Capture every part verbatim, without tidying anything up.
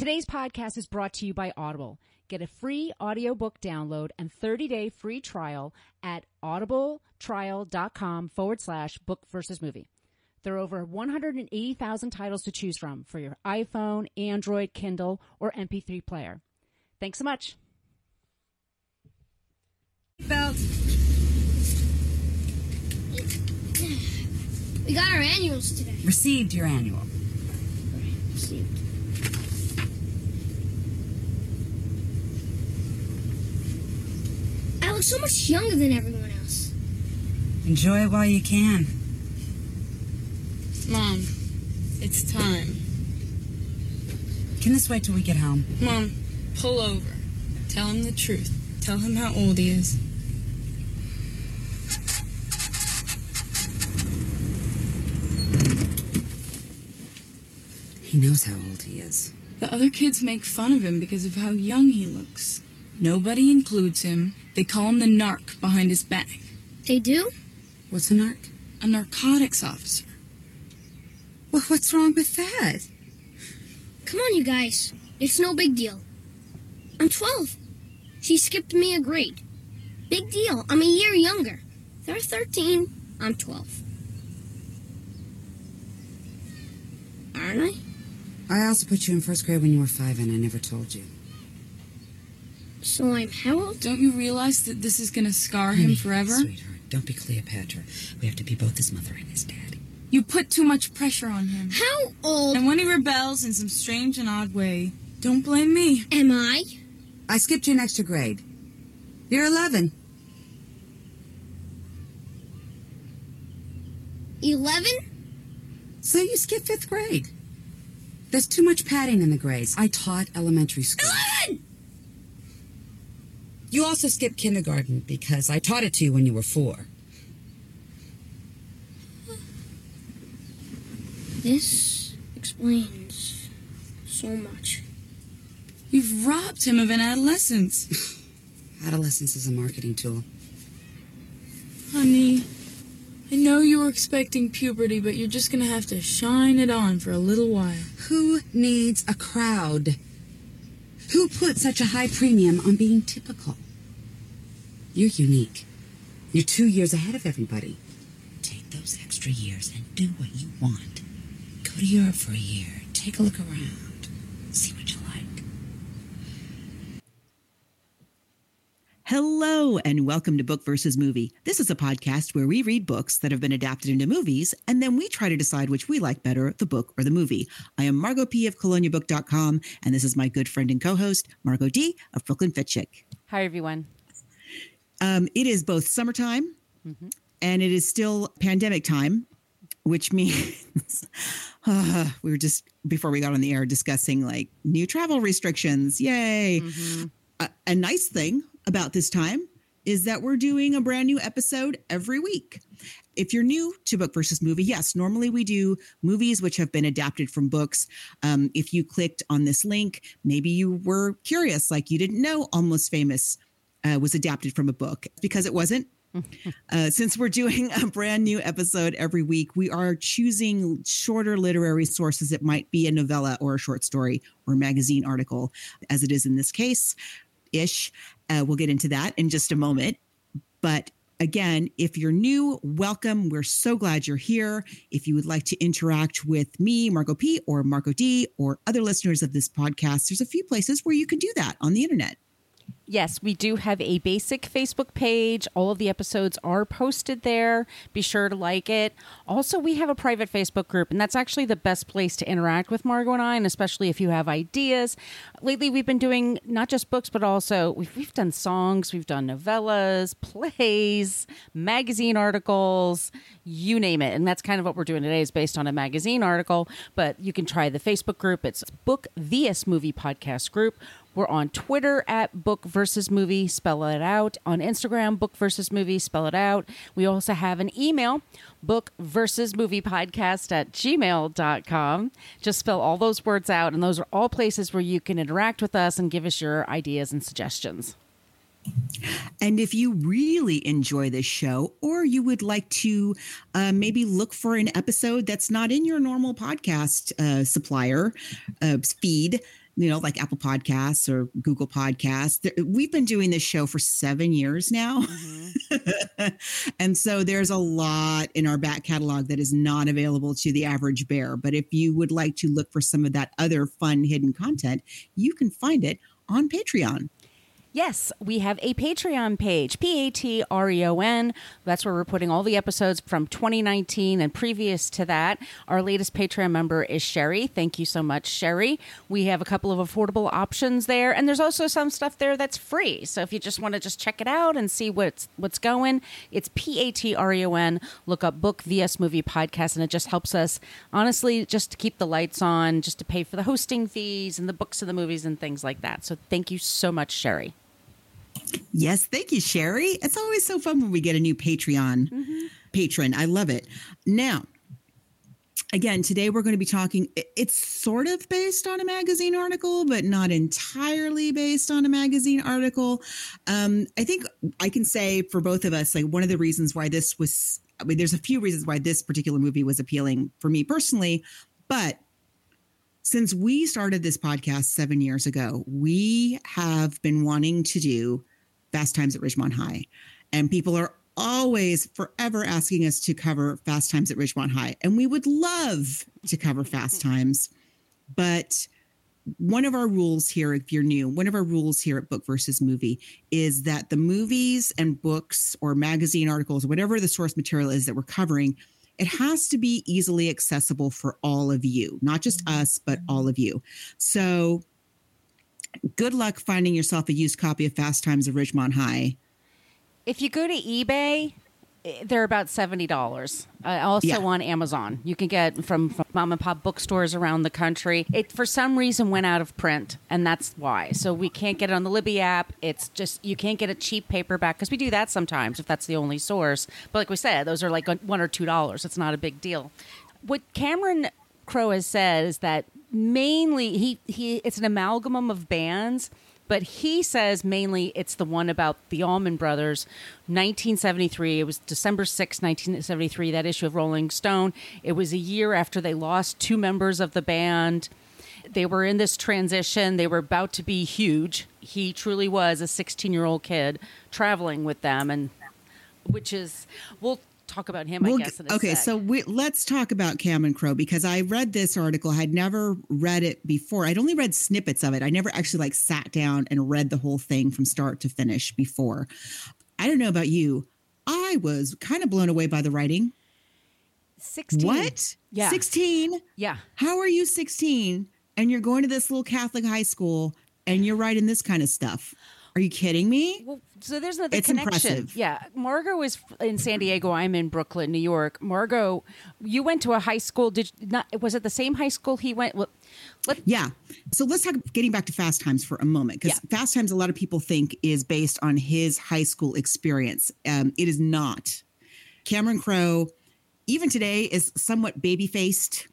Today's podcast is brought to you by Audible. Get a free audiobook download and thirty-day free trial at audibletrial.com forward slash book versus movie. There are over one hundred eighty thousand titles to choose from for your iPhone, Android, Kindle, or M P three player. Thanks so much. Belt. We got our annuals today. Received your annual. Right, received. I look so much younger than everyone else. Enjoy it while you can. Mom, it's time. Can this wait till we get home? Mom, pull over. Tell him the truth. Tell him how old he is. He knows how old he is. The other kids make fun of him because of how young he looks. Nobody includes him. They call him the narc behind his back. They do? What's a narc? A narcotics officer. Well, what's wrong with that? Come on, you guys. It's no big deal. I'm twelve. She skipped me a grade. Big deal. I'm a year younger. They're thirteen. I'm twelve. Aren't I? I also put you in first grade when you were five and I never told you. So I'm how old? Don't you realize that this is going to scar Honey, him forever? Sweetheart, don't be Cleopatra. We have to be both his mother and his daddy. You put too much pressure on him. How old And when he rebels in some strange and odd way, don't blame me. am I? I skipped you an extra grade. You're eleven. Eleven? So you skipped fifth grade. There's too much padding in the grades. I taught elementary school. Eleven! You also skipped kindergarten because I taught it to you when you were four. This explains so much. You've robbed him of an adolescence. Adolescence is a marketing tool. Honey, I know you were expecting puberty, but you're just gonna have to shine it on for a little while. Who needs a crowd? Who put such a high premium on being typical? You're unique. You're two years ahead of everybody. Take those extra years and do what you want. Go to Europe for a year. Take a look around. See what you like. Hello, and welcome to Book versus Movie. This is a podcast where we read books that have been adapted into movies, and then we try to decide which we like better, the book or the movie. I am Margot P. of Colonia Book dot com, and this is my good friend and co-host, Margot D. of Brooklyn Fitchick. Hi, everyone. Um, it is both summertime, mm-hmm. and it is still pandemic time, which means uh, we were just, before we got on the air, discussing like new travel restrictions. Yay. Mm-hmm. A, a nice thing about this time is that we're doing a brand new episode every week. If you're new to Book versus Movie, yes, normally we do movies which have been adapted from books. Um, if you clicked on this link, maybe you were curious, like you didn't know Almost Famous uh, was adapted from a book, because it wasn't. Uh, since we're doing a brand new episode every week, we are choosing shorter literary sources. It might be a novella or a short story or a magazine article, as it is in this case. Ish. Uh, we'll get into that in just a moment. But again, if you're new, welcome. We're so glad you're here. If you would like to interact with me, Margot P. or Margot D. or other listeners of this podcast, there's a few places where you can do that on the internet. Yes, we do have a basic Facebook page. All of the episodes are posted there. Be sure to like it. Also, we have a private Facebook group, and that's actually the best place to interact with Margot and I, and especially if you have ideas. Lately, we've been doing not just books, but also we've, we've done songs, we've done novellas, plays, magazine articles, you name it. And that's kind of what we're doing today, is based on a magazine article. But you can try the Facebook group. It's Book vs Movie Podcast Group. We're on Twitter at Book versus Movie, spell it out. On Instagram, Book versus Movie, spell it out. We also have an email, book versus movie podcast at gmail dot com. Just spell all those words out, and those are all places where you can interact with us and give us your ideas and suggestions. And if you really enjoy this show, or you would like to uh, maybe look for an episode that's not in your normal podcast uh, supplier uh, feed, you know, like Apple Podcasts or Google Podcasts. We've been doing this show for seven years now. Mm-hmm. And so there's a lot in our back catalog that is not available to the average bear. But if you would like to look for some of that other fun hidden content, you can find it on Patreon. Yes, we have a Patreon page, P A T R E O N. That's where we're putting all the episodes from twenty nineteen and previous to that. Our latest Patreon member is Sherry. Thank you so much, Sherry. We have a couple of affordable options there, and there's also some stuff there that's free. So if you just want to just check it out and see what's what's going, it's P A T R E O N. Look up Book V S Movie Podcast, and it just helps us, honestly, just to keep the lights on, just to pay for the hosting fees and the books and the movies and things like that. So thank you so much, Sherry. Yes, thank you, Sherry. It's always so fun when we get a new Patreon mm-hmm. patron. I love it. Now, again, today we're going to be talking, it's sort of based on a magazine article, but not entirely based on a magazine article. Um, I think I can say for both of us, like one of the reasons why this was, I mean, there's a few reasons why this particular movie was appealing for me personally, but since we started this podcast seven years ago, we have been wanting to do Fast Times at Ridgemont High. And people are always forever asking us to cover Fast Times at Ridgemont High. And we would love to cover Fast Times. But one of our rules here, if you're new, one of our rules here at Book versus Movie is that the movies and books or magazine articles, whatever the source material is that we're covering, it has to be easily accessible for all of you, not just us, but all of you. So good luck finding yourself a used copy of Fast Times at Ridgemont High. If you go to eBay, they're about seventy dollars. Uh, also yeah. on Amazon. You can get from, from mom and pop bookstores around the country. It, for some reason, went out of print, and that's why. So we can't get it on the Libby app. It's just, you can't get a cheap paperback, because we do that sometimes if that's the only source. But like we said, those are like one or two dollars. It's not a big deal. What Cameron Crowe has said is that mainly, he, he it's an amalgam of bands, but he says mainly it's the one about the Allman Brothers, nineteen seventy-three. It was December sixth, nineteen seventy-three, that issue of Rolling Stone. It was a year after they lost two members of the band. They were in this transition. They were about to be huge. He truly was a sixteen-year-old kid traveling with them, and which is, we'll talk about him, we'll, I guess, in a okay, sec. so we, let's talk about Cameron Crowe, because I read this article. I had never read it before. I'd only read snippets of it. I never actually like sat down and read the whole thing from start to finish before. I don't know about you. I was kind of blown away by the writing. sixteen. What? Yeah. sixteen? Yeah. How are you sixteen and you're going to this little Catholic high school and you're writing this kind of stuff? Are you kidding me? Well, so there's another It's connection. impressive. Yeah. Margot is in San Diego. I'm in Brooklyn, New York. Margot, you went to a high school. Did you not? Was it the same high school he went? Well, let, yeah. So let's talk, getting back to Fast Times for a moment, because Yeah. Fast Times, a lot of people think is based on his high school experience. Um, it is not. Cameron Crowe, even today, is somewhat baby-faced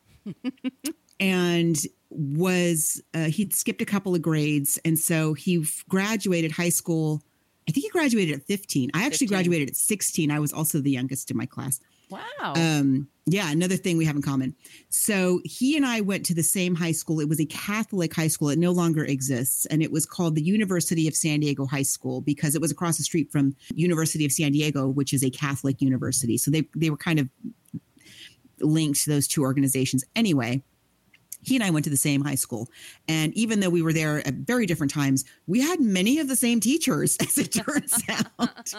and was, uh, he'd skipped a couple of grades. And so he graduated high school. I think he graduated at fifteen. I actually fifteen. graduated at sixteen. I was also the youngest in my class. wow. Um, yeah, another thing we have in common. So he and I went to the same high school. It was a Catholic high school. It no longer exists. And it was called the University of San Diego High School because it was across the street from University of San Diego, which is a Catholic university. So they, they were kind of linked to those two organizations. Anyway, he and I went to the same high school. And even though we were there at very different times, we had many of the same teachers, as it turns out.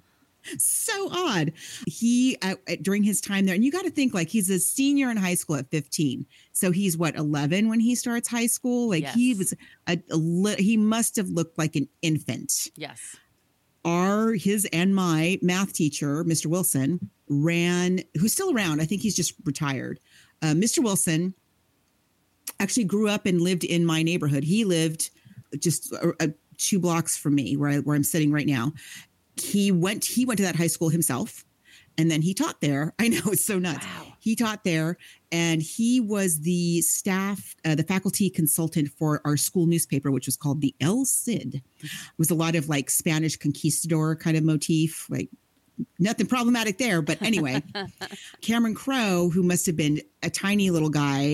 So odd. He, uh, during his time there, and you got to think like he's a senior in high school at fifteen. So he's what, eleven when he starts high school? Like Yes. he was, a, a li- he must have looked like an infant. yes. Our, his and my math teacher, Mister Wilson, ran, who's still around. I think he's just retired. Uh, Mister Wilson actually grew up and lived in my neighborhood. He lived just a, a, two blocks from me where, I, where I'm sitting right now. He went, he went to that high school himself, and then he taught there. I know, it's so nuts. Wow. He taught there, and he was the staff, uh, the faculty consultant for our school newspaper, which was called the El Cid. It was a lot of like Spanish conquistador kind of motif, like nothing problematic there. But anyway, Cameron Crowe, who must have been a tiny little guy,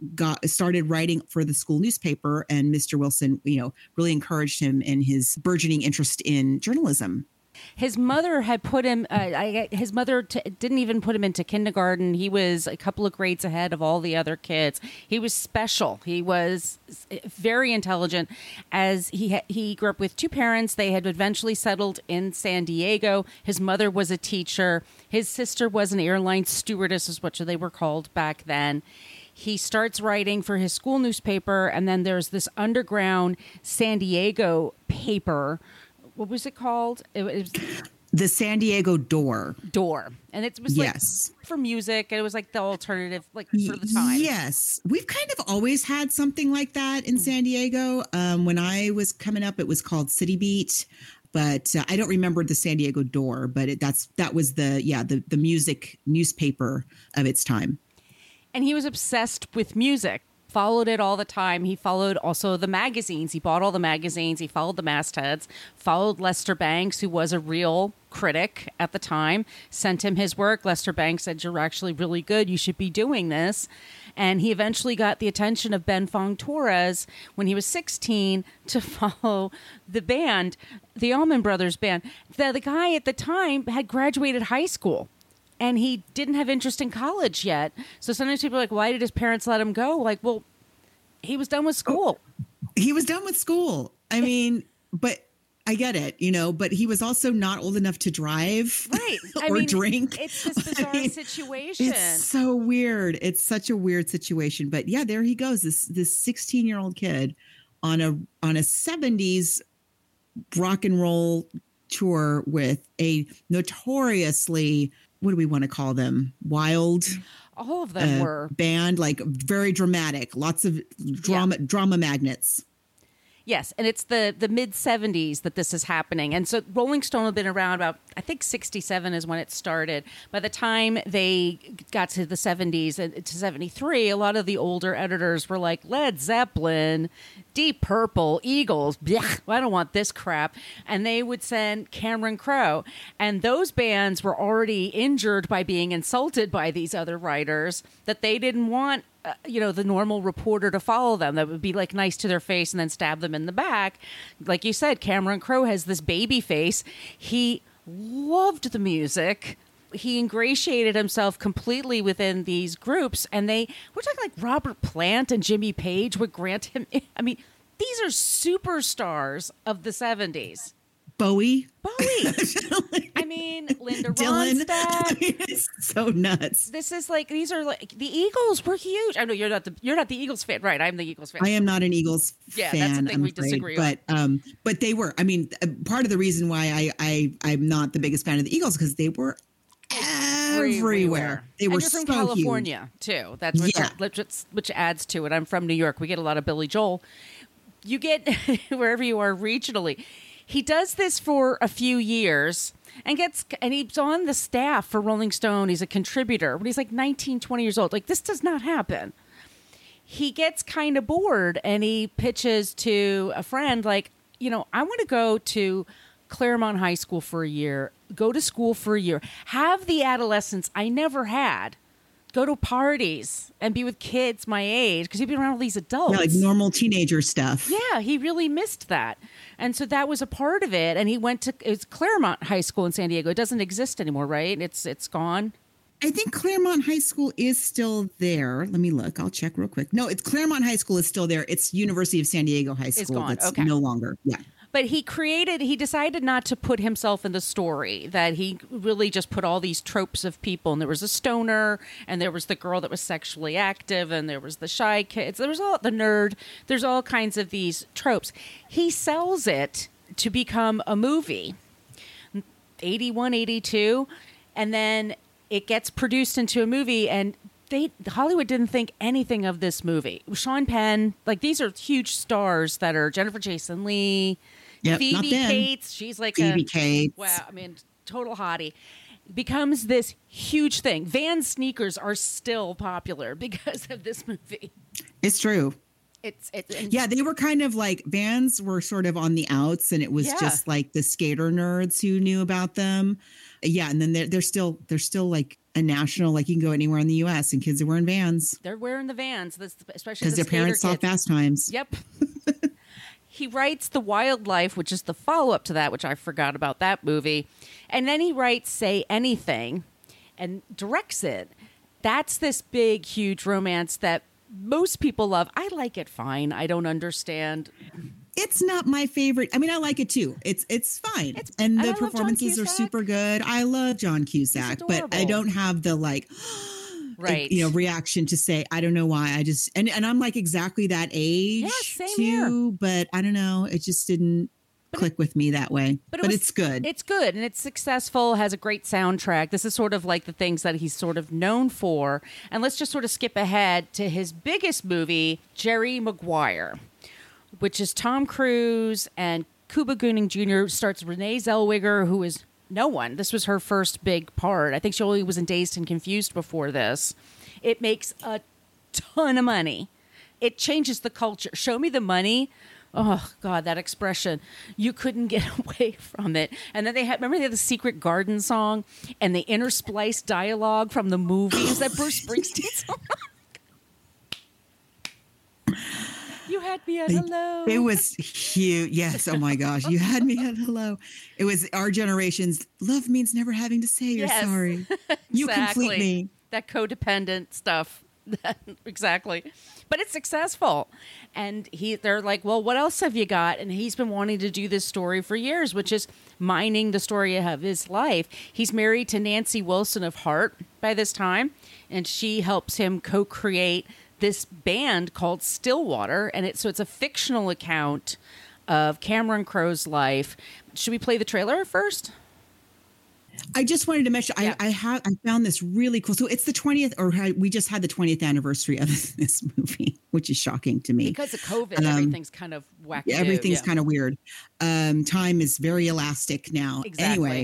got started writing for the school newspaper, and Mister Wilson, you know, really encouraged him in his burgeoning interest in journalism. His mother had put him, uh, I, his mother t- didn't even put him into kindergarten. He was a couple of grades ahead of all the other kids. He was special. He was very intelligent. As he ha- he grew up with two parents. They had eventually settled in San Diego. His mother was a teacher. His sister was an airline stewardess, is what they were called back then. He starts writing for his school newspaper, and then there's this underground San Diego paper. What was it called? It was the San Diego Door. Door. And it was like yes. for music. It was like the alternative, like for the time. Yes. We've kind of always had something like that in San Diego. Um, when I was coming up, it was called City Beat. But uh, I don't remember the San Diego Door, but it, that's that was the, yeah, the, the music newspaper of its time. And he was obsessed with music. Followed it all the time. He followed also the magazines. He bought all the magazines. He followed the mastheads, followed Lester Bangs, who was a real critic at the time, sent him his work. Lester Bangs said, "You're actually really good. You should be doing this." And he eventually got the attention of Ben Fong Torres when he was sixteen to follow the band, the Allman Brothers Band. The, the guy at the time had graduated high school. And he didn't have interest in college yet. So sometimes people are like, why did his parents let him go? Like, well, he was done with school. He was done with school. I mean, but I get it, you know, but he was also not old enough to drive right. I or mean, drink. It's this bizarre I mean, situation. It's so weird. It's such a weird situation. But yeah, there he goes. This this sixteen-year-old kid on a on a seventies rock and roll tour with a notoriously, what do we want to call them? Wild. All of them uh, were. Band, like very dramatic, lots of drama, yeah. drama magnets. Yes, and it's the, the mid-seventies that this is happening. And so Rolling Stone had been around about, I think sixty-seven is when it started. By the time they got to the seventies, to seventy-three, a lot of the older editors were like, Led Zeppelin, Deep Purple, Eagles, blech, I don't want this crap. And they would send Cameron Crowe. And those bands were already injured by being insulted by these other writers that they didn't want Uh, you know, the normal reporter to follow them. That would be like nice to their face and then stab them in the back. Like you said, Cameron Crowe has this baby face. He loved the music. He ingratiated himself completely within these groups. And they, we're talking like Robert Plant and Jimmy Page would grant him. I mean, these are superstars of the seventies. Bowie. Bowie. I mean, Linda Dylan. Ronstadt. I mean, it's so nuts. This is like, these are like, the Eagles were huge. I know you're not the you're not the Eagles fan, right? I'm the Eagles fan. I am not an Eagles yeah, fan. that's the thing I'm we afraid, disagree but, on. um, but they were. I mean, part of the reason why I, I I'm not the biggest fan of the Eagles because they were everywhere. Everywhere. They and were you're from so California huge. too. That's which, Yeah. which, which adds to it. I'm from New York. We get a lot of Billy Joel. You get wherever you are regionally. He does this for a few years and gets, and he's on the staff for Rolling Stone. He's a contributor, but he's like nineteen, twenty years old. Like, this does not happen. He gets kind of bored and he pitches to a friend, like, you know, I want to go to Claremont High School for a year, go to school for a year, have the adolescence I never had. Go to parties and be with kids my age because he'd been around all these adults. Yeah, like normal teenager stuff. Yeah, he really missed that. And so that was a part of it. And he went to it's Claremont High School in San Diego. It doesn't exist anymore, right? It's it's gone. I think Claremont High School is still there. Let me look. I'll check real quick. No, it's Claremont High School is still there. It's University of San Diego High School. It's gone. That's Okay. no longer. Yeah. But he created, he decided not to put himself in the story, that he really just put all these tropes of people. And there was a stoner, and there was the girl that was sexually active, and there was the shy kids. There was all the nerd. There's all kinds of these tropes. He sells it to become a movie, eighty-one, eighty-two, and then it gets produced into a movie, and They, Hollywood didn't think anything of this movie. Sean Penn, like these are huge stars that are Jennifer Jason Leigh, Yep, Phoebe not them. Cates. She's like Phoebe a Cates. wow. I mean, total hottie. Becomes this huge thing. Vans sneakers are still popular because of this movie. It's true. It's it's and Yeah, they were kind of like Vans were sort of on the outs, and it was Yeah. just like the skater nerds who knew about them. Yeah, and then they're they're still they're still like a national, like you can go anywhere in the U S and kids are wearing Vans. They're wearing the Vans, especially because the their parents saw kids. Fast Times. Yep. He writes The Wildlife, which is the follow-up to that, which I forgot about that movie. And then he writes Say Anything and directs it. That's this big, huge romance that most people love. I like it fine. I don't understand. It's not my favorite. I mean, I like it too. It's it's fine. It's, and the performances are super good. I love John Cusack, but I don't have the like... Right. You know, reaction to say, I don't know why. I just, and, and I'm like exactly that age yeah, same too, here. But I don't know. It just didn't but click it, with me that way. But, it but was, it's good. It's good. And it's successful, has a great soundtrack. This is sort of like the things that he's sort of known for. And let's just sort of skip ahead to his biggest movie, Jerry Maguire, which is Tom Cruise and Cuba Gooding Junior Starts Renee Zellweger, who is no one. This was her first big part. I think she only was in Dazed and Confused before this. It makes a ton of money. It changes the culture. Show me the money. Oh, God, that expression. You couldn't get away from it. And then they had, remember they had the Secret Garden song and the interspliced dialogue from the movies that Bruce Springsteen song. You had me at hello. It was huge. Yes. Oh my gosh. You had me at hello. It was our generation's love means never having to say you're yes. sorry. You exactly. complete me. That codependent stuff. Exactly. But it's successful. And he they're like, well, what else have you got? And he's been wanting to do this story for years, which is mining the story of his life. He's married to Nancy Wilson of Heart by this time, and she helps him co-create this band called Stillwater, and it so it's a fictional account of Cameron Crowe's life. Should we play the trailer first? I just wanted to mention, yeah. I, I have I found this really cool. So it's the twentieth, or we just had the twentieth anniversary of this movie, which is shocking to me. Because of COVID, um, everything's kind of wacky. Yeah, everything's yeah. kind of weird. Um, time is very elastic now. Exactly. Anyway,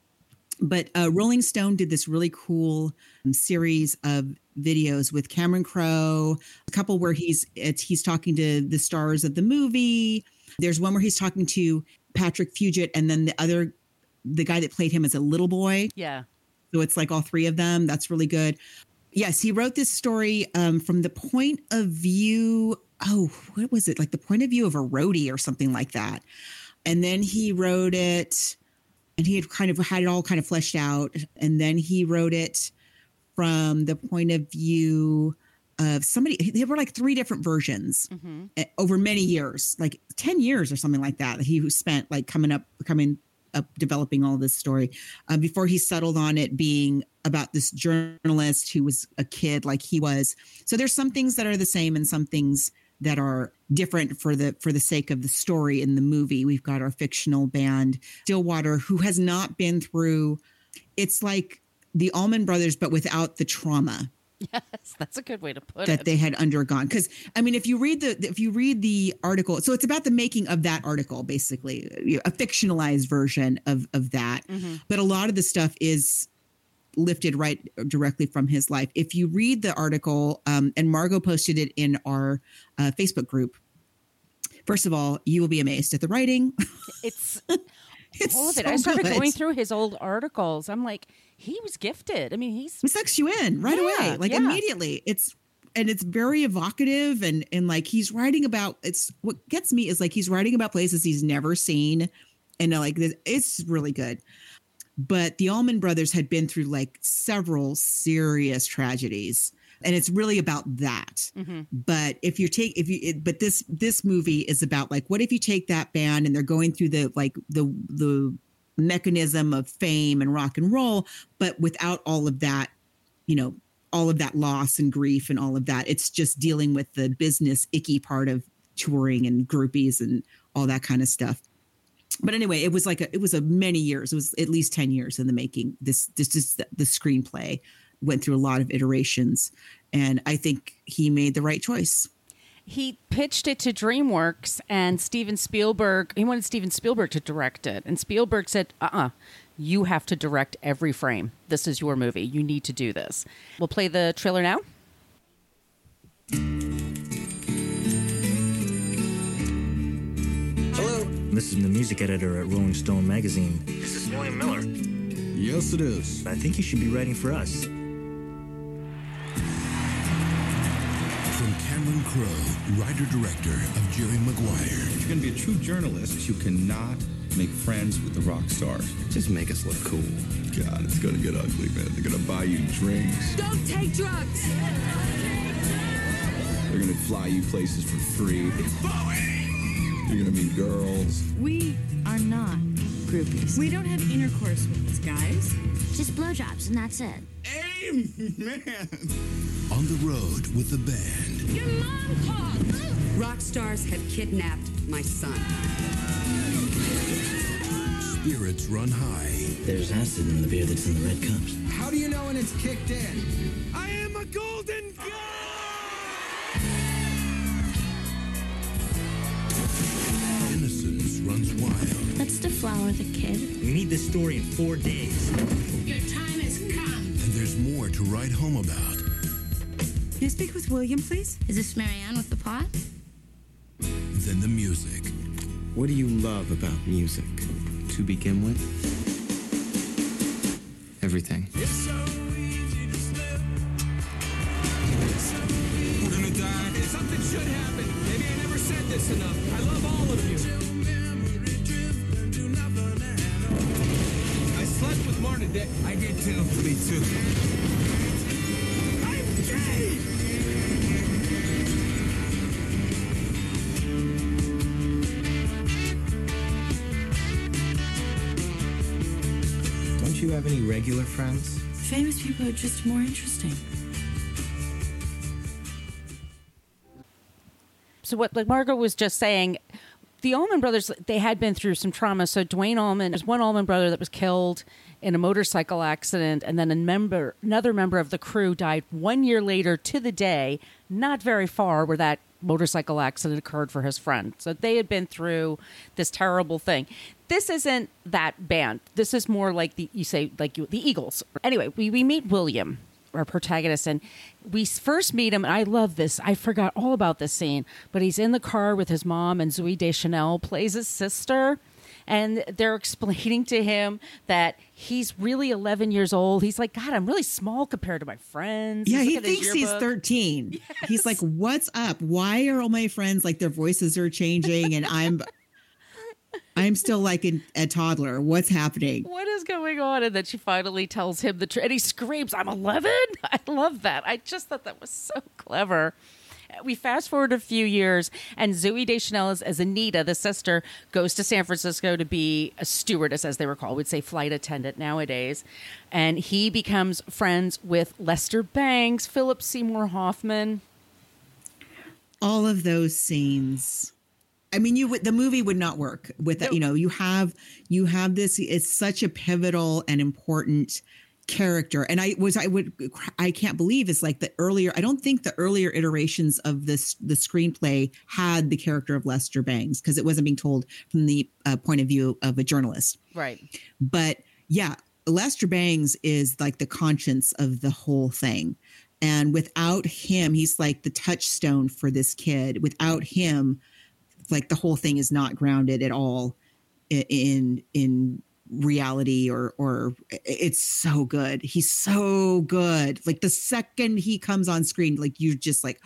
but uh, Rolling Stone did this really cool um, series of videos with Cameron Crowe, a couple where he's it's, he's talking to the stars of the movie. There's one where he's talking to Patrick Fugit, and then the other, the guy that played him as a little boy. Yeah. So it's like all three of them. That's really good. Yes, he wrote this story um, from the point of view. Oh, what was it? Like the point of view of a roadie or something like that. And then he wrote it, and he had kind of had it all kind of fleshed out. And then he wrote it from the point of view of somebody. There were like three different versions mm-hmm. over many years, like ten years or something like that. That he spent like coming up, coming up, developing all this story uh, before he settled on it being about this journalist who was a kid like he was. So there's some things that are the same and some things that are different for the for the sake of the story in the movie. We've got our fictional band Stillwater, who has not been through. It's like the Allman Brothers, but without the trauma. Yes, that's a good way to put that it. That they had undergone. Because I mean, if you read the if you read the article, so it's about the making of that article, basically a fictionalized version of of that. Mm-hmm. But a lot of the stuff is lifted right directly from his life. If you read the article, um, and Margot posted it in our uh, Facebook group. First of all, you will be amazed at the writing. It's, it's all of it. So I started good. going through his old articles. I'm like, he was gifted. I mean, he's he sucks you in right yeah, away, like yeah. immediately. It's and it's very evocative, and and like he's writing about. It's what gets me is like he's writing about places he's never seen, and like it's really good. But the Allman Brothers had been through like several serious tragedies, and it's really about that. Mm-hmm. But if you take, if you, it, but this this movie is about like, what if you take that band and they're going through the like the the mechanism of fame and rock and roll, but without all of that, you know, all of that loss and grief and all of that. It's just dealing with the business icky part of touring and groupies and all that kind of stuff. But anyway, it was like a, it was a many years. It was at least ten years in the making. This, this, this, the screenplay went through a lot of iterations, and I think he made the right choice. He pitched it to DreamWorks, and Steven Spielberg. He wanted Steven Spielberg to direct it, and Spielberg said, "Uh-uh, you have to direct every frame. This is your movie. You need to do this." We'll play the trailer now. Hello. This is the music editor at Rolling Stone magazine. This is William Miller. Yes, it is. I think you should be writing for us. From Cameron Crowe, writer-director of Jerry Maguire. If you're going to be a true journalist, you cannot make friends with the rock stars. Just make us look cool. God, it's going to get ugly, man. They're going to buy you drinks. Don't take drugs! They're going to fly you places for free. You're going to meet girls. We are not groupies. We don't have intercourse with these guys. Just blowjobs, and that's it. Amen. On the road with the band. Your mom called! Rock stars have kidnapped my son. Spirits run high. There's acid in the beer that's in the red cups. How do you know when it's kicked in? I am a golden god! Innocence runs wild. Let's deflower the kid. We need this story in four days. Your time has come. And there's more to write home about. Can I speak with William, please? Is this Marianne with the pot? Than the music. What do you love about music? To begin with? Everything. It's so easy to slip. We're gonna die. Something should happen. Maybe I never said this enough. I love all of you. I slept with Martin today. I did too. Me too. I'm gay! Don't you have any regular friends? Famous people are just more interesting. So what like Margot was just saying, the Allman Brothers, they had been through some trauma. So Duane Allman, there's one Allman brother that was killed in a motorcycle accident, and then a member, another member of the crew died one year later to the day, not very far where that motorcycle accident occurred for his friend. So they had been through this terrible thing. This isn't that band. This is more like the, you say, like you, the Eagles. Anyway, we, we meet William, our protagonist, and we first meet him, and I love this. I forgot all about this scene, but he's in the car with his mom, and Zooey Deschanel plays his sister, and they're explaining to him that he's really eleven years old. He's like, God, I'm really small compared to my friends. Yeah, He's he looking at his thinks he's yearbook. thirteen. Yes. He's like, what's up? Why are all my friends like their voices are changing and I'm I'm still like a, a toddler. What's happening? What is going on? And then she finally tells him the truth, and he screams, I'm eleven? I love that. I just thought that was so clever. We fast forward a few years, and Zooey Deschanel, as, as Anita, the sister, goes to San Francisco to be a stewardess, as they were called. We'd say flight attendant nowadays. And he becomes friends with Lester Bangs, Philip Seymour Hoffman. All of those scenes. I mean, you would, the movie would not work with that. You know, you have you have this. It's such a pivotal and important character, and I was I would I can't believe it's like the earlier. I don't think the earlier iterations of this the screenplay had the character of Lester Bangs because it wasn't being told from the uh, point of view of a journalist. Right. But yeah, Lester Bangs is like the conscience of the whole thing. And without him, he's like the touchstone for this kid. Without him, like the whole thing is not grounded at all in in reality or or it's so good. He's so good. Like the second he comes on screen, like you're just like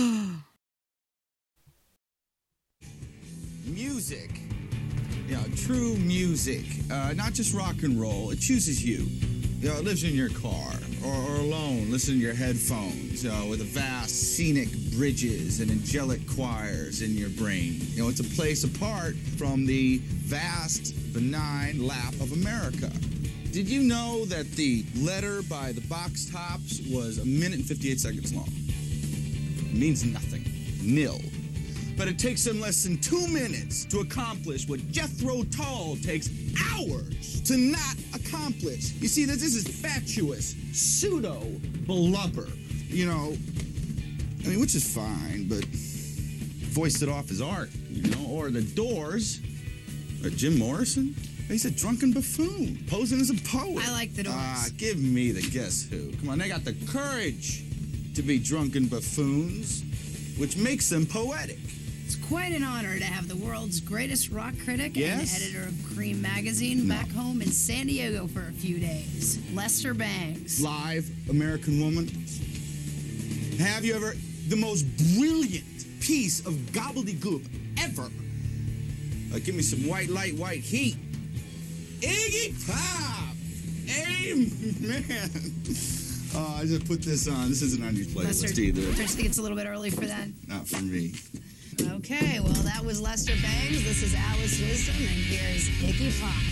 music. You know, true music, uh, not just rock and roll. It chooses you. You know, it lives in your car or, or alone, listening to your headphones, you know, with the vast scenic bridges and angelic choirs in your brain. You know, it's a place apart from the vast, benign lap of America. Did you know that the letter by the Box Tops was a minute and fifty-eight seconds long? It means nothing. Nil. But it takes them less than two minutes to accomplish what Jethro Tull takes hours to not accomplish. You see, this is fatuous, pseudo blubber. You know, I mean, which is fine, but voiced it off as art, you know? Or The Doors, or Jim Morrison. He's a drunken buffoon, posing as a poet. I like The Doors. Ah, give me the Guess Who. Come on, they got the courage to be drunken buffoons, which makes them poetic. It's quite an honor to have the world's greatest rock critic Yes? and editor of Cream Magazine No. back home in San Diego for a few days. Lester Bangs. Live American Woman. Have you ever the most brilliant piece of gobbledygook ever? Uh, give me some white light, white heat. Iggy Pop! Amen! Oh, I just put this on. This isn't on your playlist Lester, either. don't you think it's a little bit early for that? Not for me. Okay, well, that was Lester Bangs. This is Alice Wisdom, and here's Iggy Pop.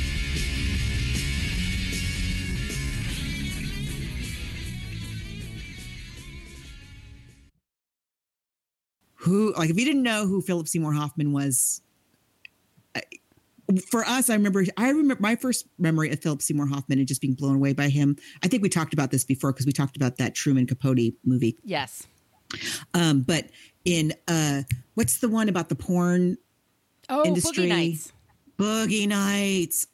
Who, like, if you didn't know who Philip Seymour Hoffman was, uh, for us, I remember, I remember my first memory of Philip Seymour Hoffman and just being blown away by him. I think we talked about this before because we talked about that Truman Capote movie. Yes. Um, but in, uh, what's the one about the porn Oh, industry? Boogie Nights. Boogie Nights.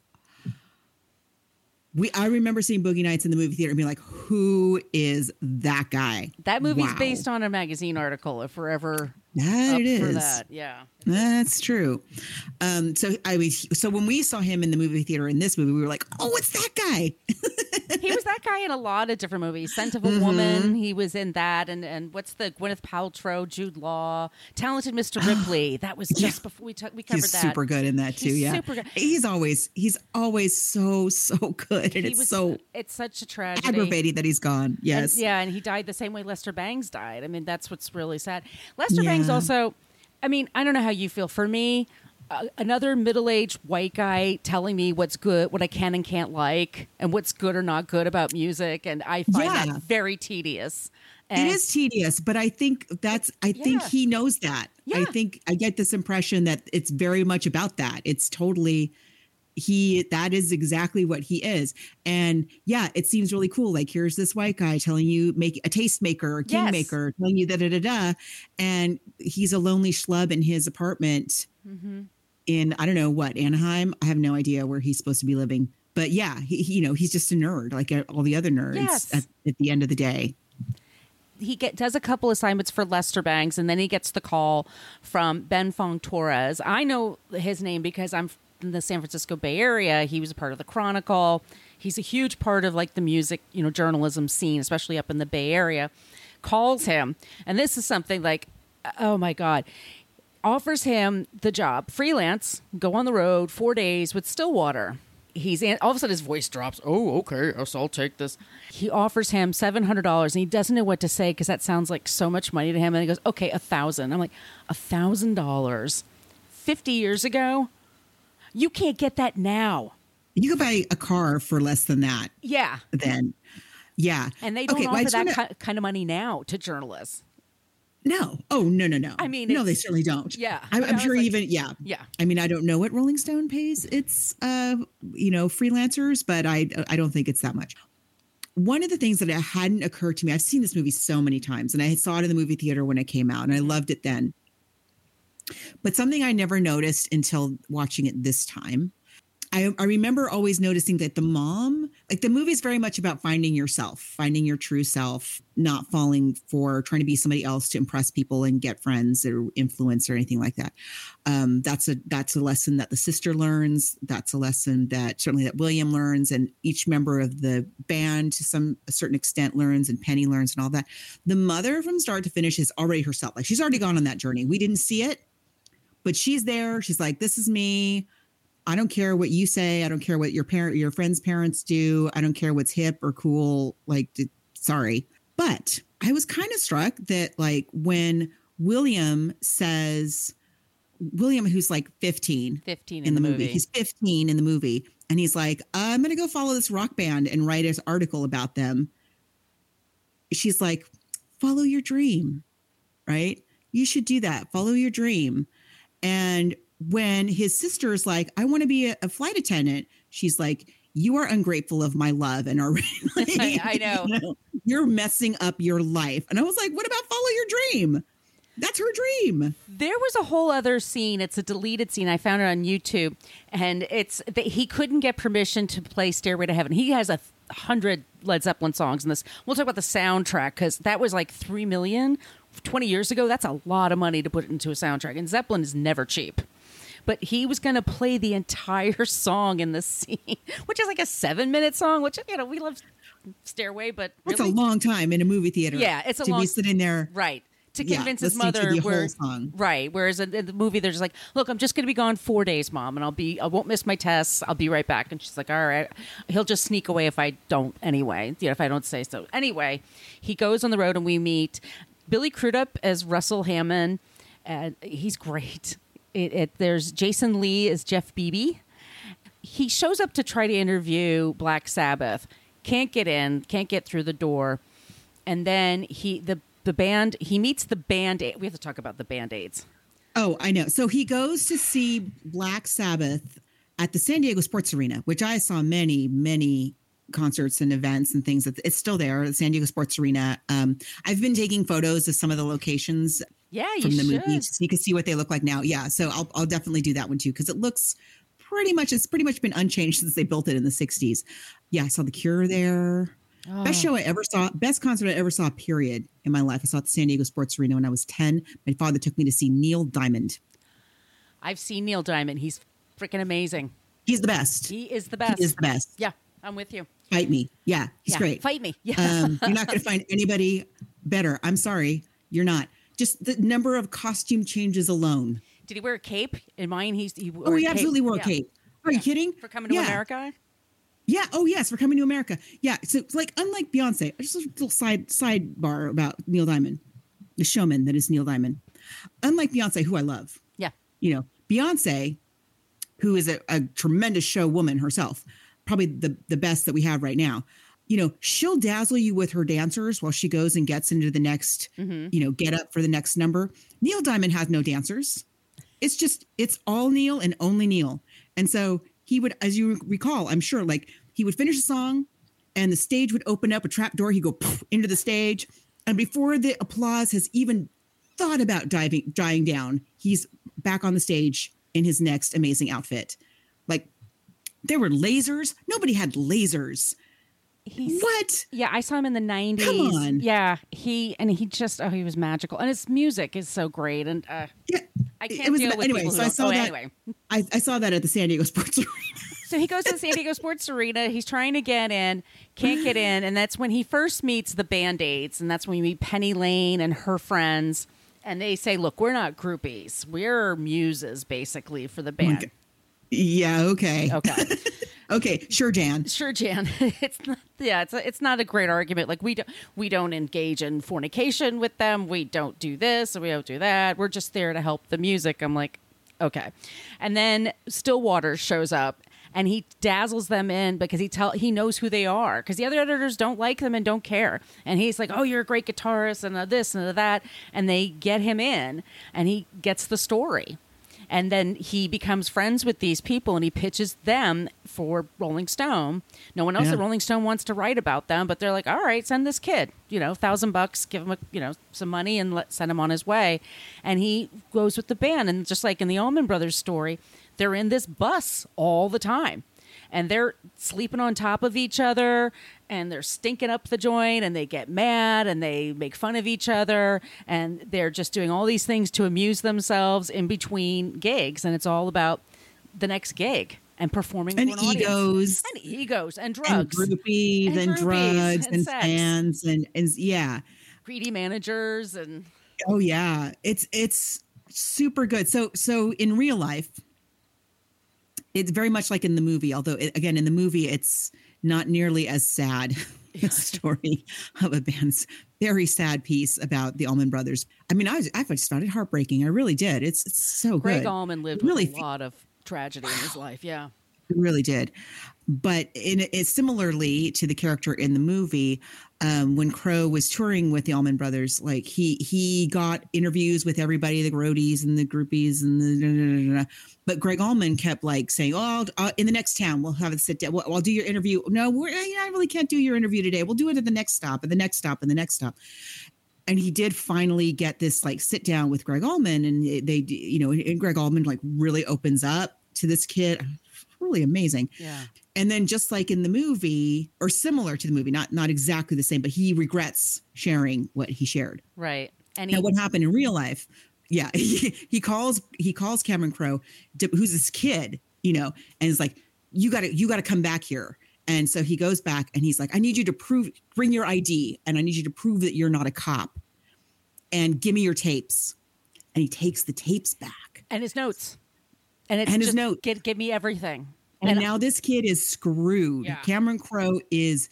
We, I remember seeing Boogie Nights in the movie theater and being like, who is that guy? That movie's Wow. based on a magazine article, if we're ever That up it for is. that. Yeah. That's true. Um, so I was, so when we saw him in the movie theater in this movie, we were like, oh, it's that guy. He was that guy in a lot of different movies. Scent of a Mhm. Woman, he was in that. And, and what's the Gwyneth Paltrow, Jude Law, Talented Mister Ripley. That was just Yeah. before we, t- we covered He's that. super good in that too. He's yeah. super good. He's always, he's always so, so good. And He it's was- so it's such a tragedy. aggravating that he's gone. Yes. And, yeah, and he died the same way Lester Bangs died. I mean, that's what's really sad. Lester Bangs Yeah. also, I mean, I don't know how you feel. For me, uh, another middle-aged white guy telling me what's good, what I can and can't like, and what's good or not good about music, and I find Yeah. that very tedious. It And is tedious, but I think that's, I think Yeah. he knows that. I Yeah. think I get this impression that it's very much about that. It's totally, he, that is exactly what he is. And yeah, it seems really cool. Like, here's this white guy telling you, make a tastemaker, a Yes. kingmaker, telling you da da da da. And he's a lonely schlub in his apartment Mhm. in, I don't know what, Anaheim. I have no idea where he's supposed to be living. But yeah, he, he- you know, he's just a nerd like all the other nerds Yes. at, at the end of the day. he get does a couple assignments for Lester Bangs, and then he gets the call from Ben Fong Torres. I know his name because I'm in the San Francisco Bay Area. He was a part of the Chronicle. He's a huge part of like the music, you know, journalism scene, especially up in the Bay Area. Calls him, and this is something like, oh my God, offers him the job, freelance, go on the road four days with Stillwater. He's in, all of a sudden his voice drops. Oh, okay, yes, I'll take this. He offers him seven hundred dollars, and he doesn't know what to say because that sounds like so much money to him. And he goes, okay, a thousand. I'm like, a thousand dollars, fifty years ago, you can't get that now. You could buy a car for less than that. Yeah, Then, yeah. and they don't Okay, well, I offer just that wanna- ki- kind of money now to journalists. No. Oh, no, no, no. I mean, no, they it's- certainly don't. Yeah. I'm, I I'm was sure like- even, yeah. Yeah. I mean, I don't know what Rolling Stone pays its, uh, you know, freelancers, but I, I don't think it's that much. One of the things that hadn't occurred to me, I've seen this movie so many times, and I saw it in the movie theater when it came out, and I loved it then. But something I never noticed until watching it this time, I, I remember always noticing that the mom, like the movie is very much about finding yourself, finding your true self, not falling for trying to be somebody else to impress people and get friends or influence or anything like that. Um, that's a that's a lesson that the sister learns. That's a lesson that certainly that William learns, and each member of the band to some a certain extent learns, and Penny learns, and all that. The mother from start to finish is already herself. Like she's already gone on that journey. We didn't see it, but she's there. She's like, this is me. I don't care what you say. I don't care what your parent, your friends' parents do. I don't care what's hip or cool. Like, d- sorry. But I was kind of struck that like when William says, William, who's like fifteen, fifteen in the movie. He's fifteen in the movie. And he's like, I'm going to go follow this rock band and write an article about them. She's like, follow your dream, right? You should do that. Follow your dream. And when his sister is like, I want to be a, a flight attendant, she's like, you are ungrateful of my love and are like, I, I know. you know, you're messing up your life. And I was like, what about follow your dream? That's her dream. There was a whole other scene. It's a deleted scene. I found it on YouTube, and it's that he couldn't get permission to play "Stairway to Heaven." He has a hundred Led Zeppelin songs in this. We'll talk about the soundtrack because that was like three million twenty years ago, that's a lot of money to put into a soundtrack. And Zeppelin is never cheap. But he was going to play the entire song in the scene, which is like a seven minute song, which, you know, we love Stairway, but really, that's a long time in a movie theater. Yeah, it's a to long, be sitting there. Right. To Yeah, convince his listening to mother, the where, whole song. right? Whereas in, in the movie, they're just like, "Look, I'm just going to be gone four days, Mom, and I'll be, I won't miss my tests. I'll be right back." And she's like, "All right." He'll just sneak away if I don't, anyway. You know, if I don't say so. Anyway, he goes on the road, and we meet Billy Crudup as Russell Hammond, and he's great. It, it there's Jason Lee as Jeff Beebe. He shows up to try to interview Black Sabbath, can't get in, can't get through the door, and then he the. The band, he meets the Band-Aid. We have to talk about the Band-Aids. Oh, I know. So he goes to see Black Sabbath at the San Diego Sports Arena, which I saw many, many concerts and events and things. It's still there, the San Diego Sports Arena. Um, I've been taking photos of some of the locations yeah, you from the should. movie so you can see what they look like now. Yeah, so I'll, I'll definitely do that one too because it looks pretty much, it's pretty much been unchanged since they built it in the sixties. Yeah, I saw The Cure there. Oh. Best show I ever saw, best concert I ever saw, period, in my life. I saw at the San Diego Sports Arena when I was ten. My father took me to see Neil Diamond. I've seen Neil Diamond. He's freaking amazing. He's the best. He is the best. He is the best. Yeah, I'm with you. Fight me. Yeah, he's yeah, great. Fight me. Yeah. um, you're not going to find anybody better. I'm sorry. You're not. Just the number of costume changes alone. Did he wear a cape? In mine, he's, he wore Oh, he a absolutely cape. wore a Yeah. cape. Are you kidding? For coming to Yeah. America? Yeah. Oh, yes. We're coming to America. Yeah. So, like, unlike Beyonce, just a little side sidebar about Neil Diamond, the showman that is Neil Diamond. Unlike Beyonce, who I love. Yeah. You know, Beyonce, who is a, a tremendous show woman herself, probably the, the best that we have right now. You know, she'll dazzle you with her dancers while she goes and gets into the next, mm-hmm. you know, get up for the next number. Neil Diamond has no dancers. It's just, it's all Neil and only Neil. And so he would, as you recall, I'm sure, like he would finish a song and the stage would open up, a trap door. He'd go poof, into the stage. And before the applause has even thought about diving, dying down, he's back on the stage in his next amazing outfit. Like there were lasers. Nobody had lasers. He's, what? Yeah, I saw him in the nineties. Come on. Yeah, he and he just oh he was magical, and his music is so great, and uh, yeah, I can't it was deal the, with anyway. people So who I don't- saw oh, that. anyway. I, I saw that at the San Diego Sports Arena. So he goes to the San Diego Sports Arena. He's trying to get in, can't get in, and that's when he first meets the Band-Aids, and that's when we meet Penny Lane and her friends, and they say, "Look, we're not groupies. We're muses, basically, for the band." Okay. Yeah. Okay. Okay. Okay. Sure, Jan. Sure, Jan. It's not, yeah, it's a, it's not a great argument. Like we don't we don't engage in fornication with them. We don't do this. We don't do that. We're just there to help the music. I'm like, okay. And then Stillwater shows up and he dazzles them in because he tell he knows who they are because the other editors don't like them and don't care. And he's like, oh, you're a great guitarist and a this and a that. And they get him in and he gets the story. And then he becomes friends with these people and he pitches them for Rolling Stone. No one else Yeah. at Rolling Stone wants to write about them, but they're like, all right, send this kid, you know, thousand bucks, give him, a, you know, some money and let send him on his way. And he goes with the band. And just like in the Allman Brothers story, they're in this bus all the time. And they're sleeping on top of each other and they're stinking up the joint and they get mad and they make fun of each other and they're just doing all these things to amuse themselves in between gigs. And it's all about the next gig and performing And for an audience. egos. And egos and And drugs. groupies and, And groupies drugs and and, sex. fans and, and yeah. Greedy managers and Oh yeah. It's it's super good. So so in real life, it's very much like in the movie, although it, again in the movie it's not nearly as sad a story of a band's very sad piece about the Allman Brothers. I mean, I was, I just found it heartbreaking. I really did. It's it's so Greg good. Allman lived Really with a lot of tragedy in his life. Yeah. It really did. But in it, similarly to the character in the movie, um, when Crow was touring with the Allman Brothers, like he he got interviews with everybody, the roadies and the groupies and the. Da, da, da, da. But Greg Allman kept like saying, "Oh, I'll, uh, in the next town, we'll have it sit down. We'll, I'll do your interview. No, we're, I really can't do your interview today. We'll do it at the next stop, at the next stop, and the next stop." And he did finally get this like sit down with Greg Allman, and they, you know, and Greg Allman like really opens up to this kid. Really amazing. Yeah. And then just like in the movie, or similar to the movie, not not exactly the same, but he regrets sharing what he shared. Right. And now, he, what happened in real life? Yeah, he, he calls he calls Cameron Crowe, to, who's this kid, you know, and it's like, you got to you got to come back here. And so he goes back and he's like, I need you to prove, bring your I D, and I need you to prove that you're not a cop, and give me your tapes. And he takes the tapes back and his notes, and it's and his just, note. Give, give me everything. And, and now this kid is screwed. Yeah. Cameron Crowe is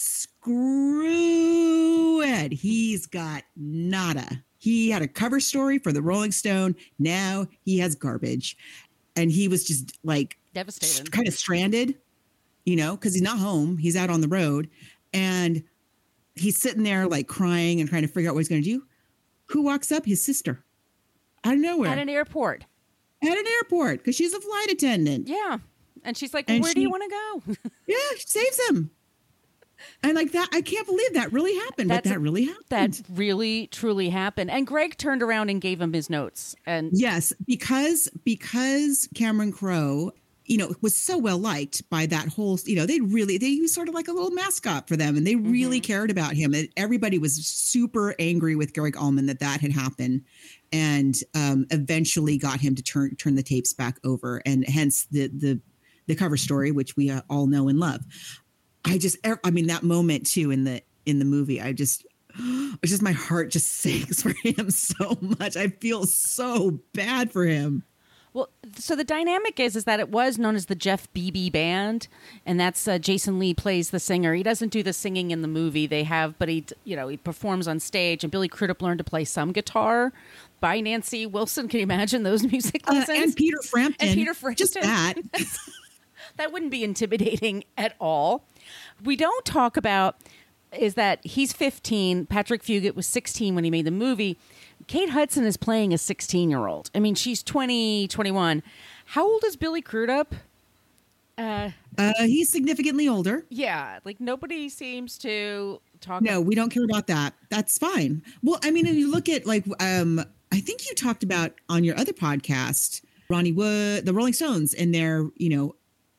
screwed. He's got nada. He had a cover story for the Rolling Stone. Now he has garbage. And he was just like devastated, kind of stranded, you know, because he's not home. He's out on the road. And he's sitting there like crying and trying to figure out what he's going to do. Who walks up? His sister. Out of nowhere. At an airport. At an airport, because she's a flight attendant. Yeah. And she's like, well, And where she- do you want to go? Yeah, she saves him. And like that, I can't believe that really happened. But That's- that really happened. That really, truly happened. And Greg turned around and gave him his notes. And Yes, because because Cameron Crowe, you know, was so well liked by that whole, you know, they really, they he was sort of like a little mascot for them, and they really cared about him. And everybody was super angry with Greg Allman that that had happened, and um, eventually got him to turn turn the tapes back over, and hence the the the cover story, which we uh, all know and love. I just, I mean, that moment too in the in the movie, I just, it's just my heart just sinks for him so much. I feel so bad for him. well, so the dynamic is is that it was known as the Jeff Beebe Band, and that's uh, Jason Lee plays the singer. He doesn't do the singing in the movie. They have, but he, you know, he performs on stage. And Billy Crudup learned to play some guitar by Nancy Wilson. Can you imagine those music Uh, lessons? and Peter Frampton. And Peter Frampton. Just that. That wouldn't be intimidating at all. We don't talk about is that he's fifteen. Patrick Fugit was sixteen when he made the movie. Kate Hudson is playing a sixteen-year-old. I mean, she's twenty, twenty-one. How old is Billy Crudup? Uh, Uh, he's significantly older. yeah, like nobody seems to talk. No, we don't care about that. That's fine. Well, I mean, if you look at like, um, I think you talked about on your other podcast, Ronnie Wood, the Rolling Stones, and their, you know,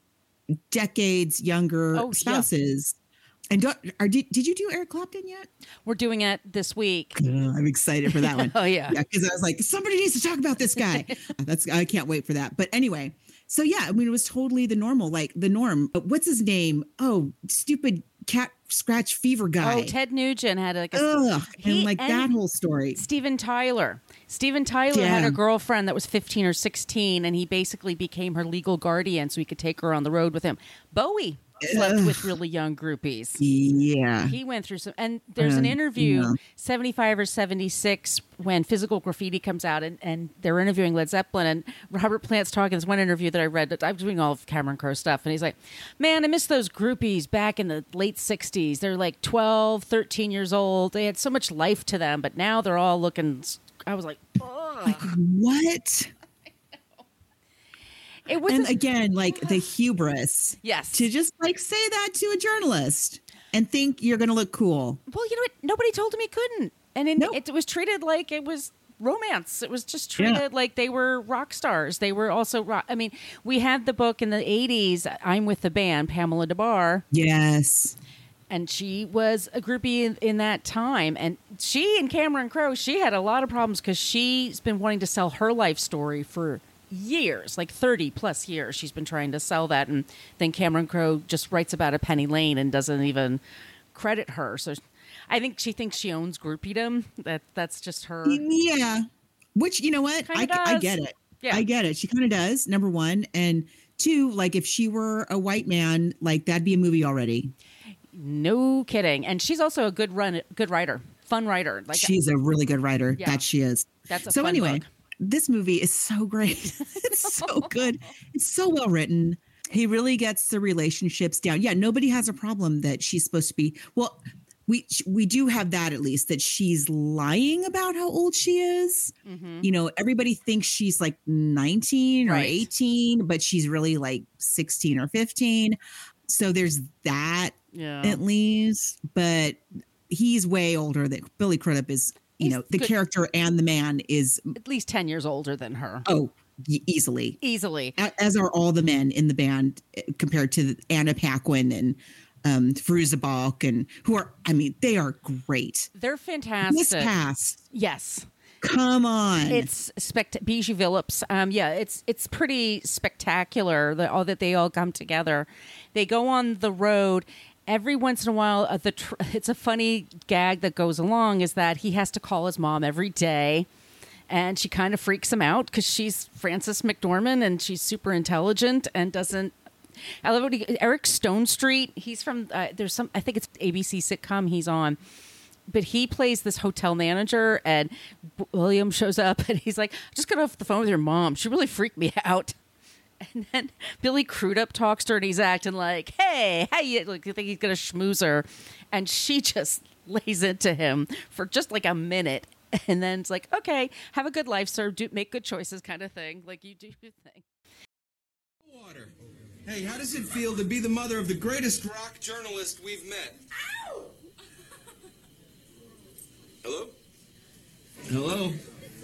decades younger Oh, yeah. spouses. And don't, are, did, did you do Eric Clapton yet? We're doing it this week. Uh, I'm excited for that one. Oh, yeah. Yeah, because I was like, somebody needs to talk about this guy. That's I can't wait for that. But anyway, so yeah, I mean, it was totally the normal, like the norm. But what's his name? Oh, stupid cat scratch fever guy. Oh, Ted Nugent had like a Ugh, he- and like that whole story. Steven Tyler. Steven Tyler had Yeah. a girlfriend that was fifteen or sixteen, and he basically became her legal guardian so he could take her on the road with him. Bowie slept Ugh. with really young groupies. Yeah. He went through some, and there's an Um, interview, yeah. seventy-five or seventy-six, when Physical Graffiti comes out, and, and they're interviewing Led Zeppelin, and Robert Plant's talking. There's one interview that I read. I was doing all of Cameron Crowe stuff, and he's like, man, I miss those groupies back in the late sixties. They're like twelve, thirteen years old. They had so much life to them, but now they're all looking, I was like, ugh. What? It was And again, like the hubris. Yes. To just like say that to a journalist and think you're going to look cool. Well, you know what? Nobody told him he couldn't. And in, Nope. it was treated like it was romance. It was just treated Yeah. like they were rock stars. They were also rock. I mean, we had the book in the eighties, I'm with the band, Pamela DeBar. Yes. And she was a groupie in, in that time. And she and Cameron Crowe, she had a lot of problems because she's been wanting to sell her life story for years, like thirty plus years. She's been trying to sell that. And then Cameron Crowe just writes about a Penny Lane and doesn't even credit her. So I think she thinks she owns groupiedom. That That's just her. Yeah. Which, you know what? I, Kinda I does. get it. Yeah. I get it. She kind of does, number one. And two, like if she were a white man, like that'd be a movie already. No kidding. And she's also a good run, good writer, fun writer. Like She's a really good writer. Yeah. That she is. That's a so fun anyway, book. this movie is so great. It's so good. It's so well written. He really gets the relationships down. Yeah, nobody has a problem that she's supposed to be. Well, we we do have that at least, that she's lying about how old she is. Mm-hmm. You know, everybody thinks she's like nineteen or Right. eighteen, but she's really like sixteen or fifteen. So there's that Yeah. at least. But he's way older. That Billy Crudup is, you He's know, the good. character and the man is, At least ten years older than her. oh, e- easily. Easily. A- As are all the men in the band, eh, compared to Anna Paquin and um, Fairuza Balk, and who are, I mean, they are great. They're fantastic. This cast. Yes. Come on. It's spect Bijou Phillips. Um, yeah, it's it's pretty spectacular that all that they all come together. They go on the road. Every once in a while, uh, the tr- it's a funny gag that goes along is that he has to call his mom every day, and she kind of freaks him out because she's Frances McDormand and she's super intelligent and doesn't. I love what he, Eric Stone Street. He's from uh, there's some I think it's A B C sitcom he's on. But he plays this hotel manager, and William shows up, and he's like, I just got off the phone with your mom. She really freaked me out. And then Billy Crudup talks to her, and he's acting like, hey, how you, like, you think he's going to schmooze her. And she just lays into him for just like a minute. And then it's like, okay, have a good life, sir. Do, make good choices kind of thing. Like, you do your thing. Water. Hey, how does it feel to be the mother of the greatest rock journalist we've met? Ow! Hello? Hello?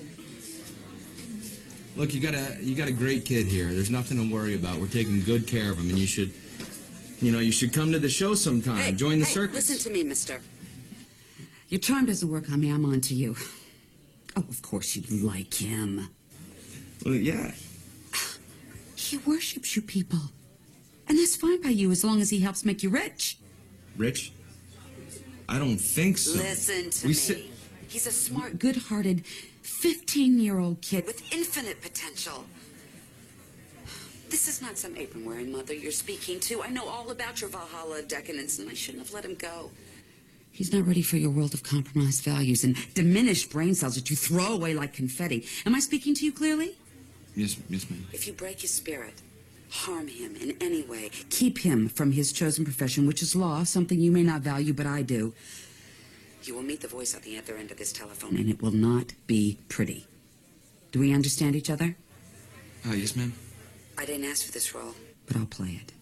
Look, you got a you got a great kid here. There's nothing to worry about. We're taking good care of him, and you should, you know, you should come to the show sometime. Hey, Join the hey, circus. Listen to me, mister. Your charm doesn't work on me. I'm on to you. Oh, of course you like him. Well, yeah. He worships you people. And that's fine by you as long as he helps make you rich. Rich? I don't think so. Listen to we me. Si- He's a smart, good-hearted, fifteen-year-old kid with infinite potential. This is not some apron-wearing mother you're speaking to. I know all about your Valhalla decadence, and I shouldn't have let him go. He's not ready for your world of compromised values and diminished brain cells that you throw away like confetti. Am I speaking to you clearly? Yes, yes, ma'am. If you break his spirit, harm him in any way, keep him from his chosen profession, which is law, something you may not value, but I do, you will meet the voice at the other end of this telephone, and it will not be pretty. Do we understand each other? Uh, yes, ma'am. I didn't ask for this role, but I'll play it.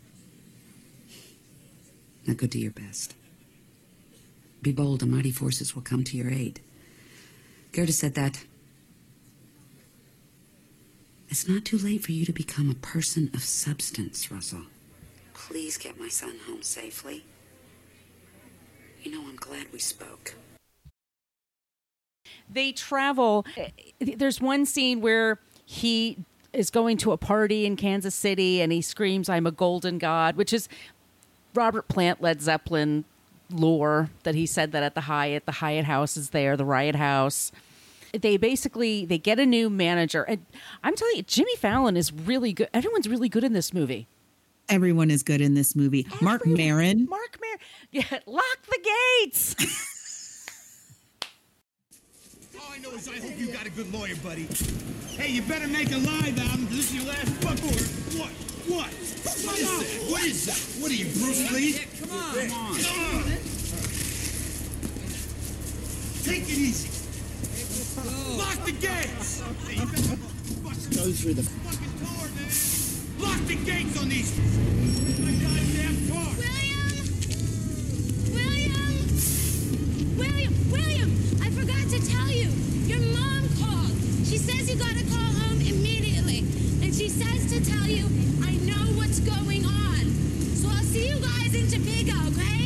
Now go do your best. Be bold, and mighty forces will come to your aid. Gerda said that it's not too late for you to become a person of substance, Russell. Please get my son home safely. You know, I'm glad we spoke. They travel. There's one scene where he is going to a party in Kansas City and he screams, I'm a golden god, which is Robert Plant, Led Zeppelin lore that he said that at the Hyatt. The Hyatt House is there, the Riot House. They basically, they get a new manager. And I'm telling you, Jimmy Fallon is really good. Everyone's really good in this movie. Everyone is good in this movie. Everyone. Mark Maron. Mark Maron. Yeah, lock the gates. All I know is I hope you got a good lawyer, buddy. Hey, you better make a live album. This is your last buck or what? What? What is that? What is that? What are you, Bruce Lee? Yeah, come on. Come on. Come on. Take it easy. Lock the gates. Hey, you better go through the fucking door, man. Lock the gates on these. My goddamn car. William! William! William! William! I forgot to tell you. Your mom called. She says you gotta call home immediately. And she says to tell you, I know what's going on. So I'll see you guys in Topeka, okay?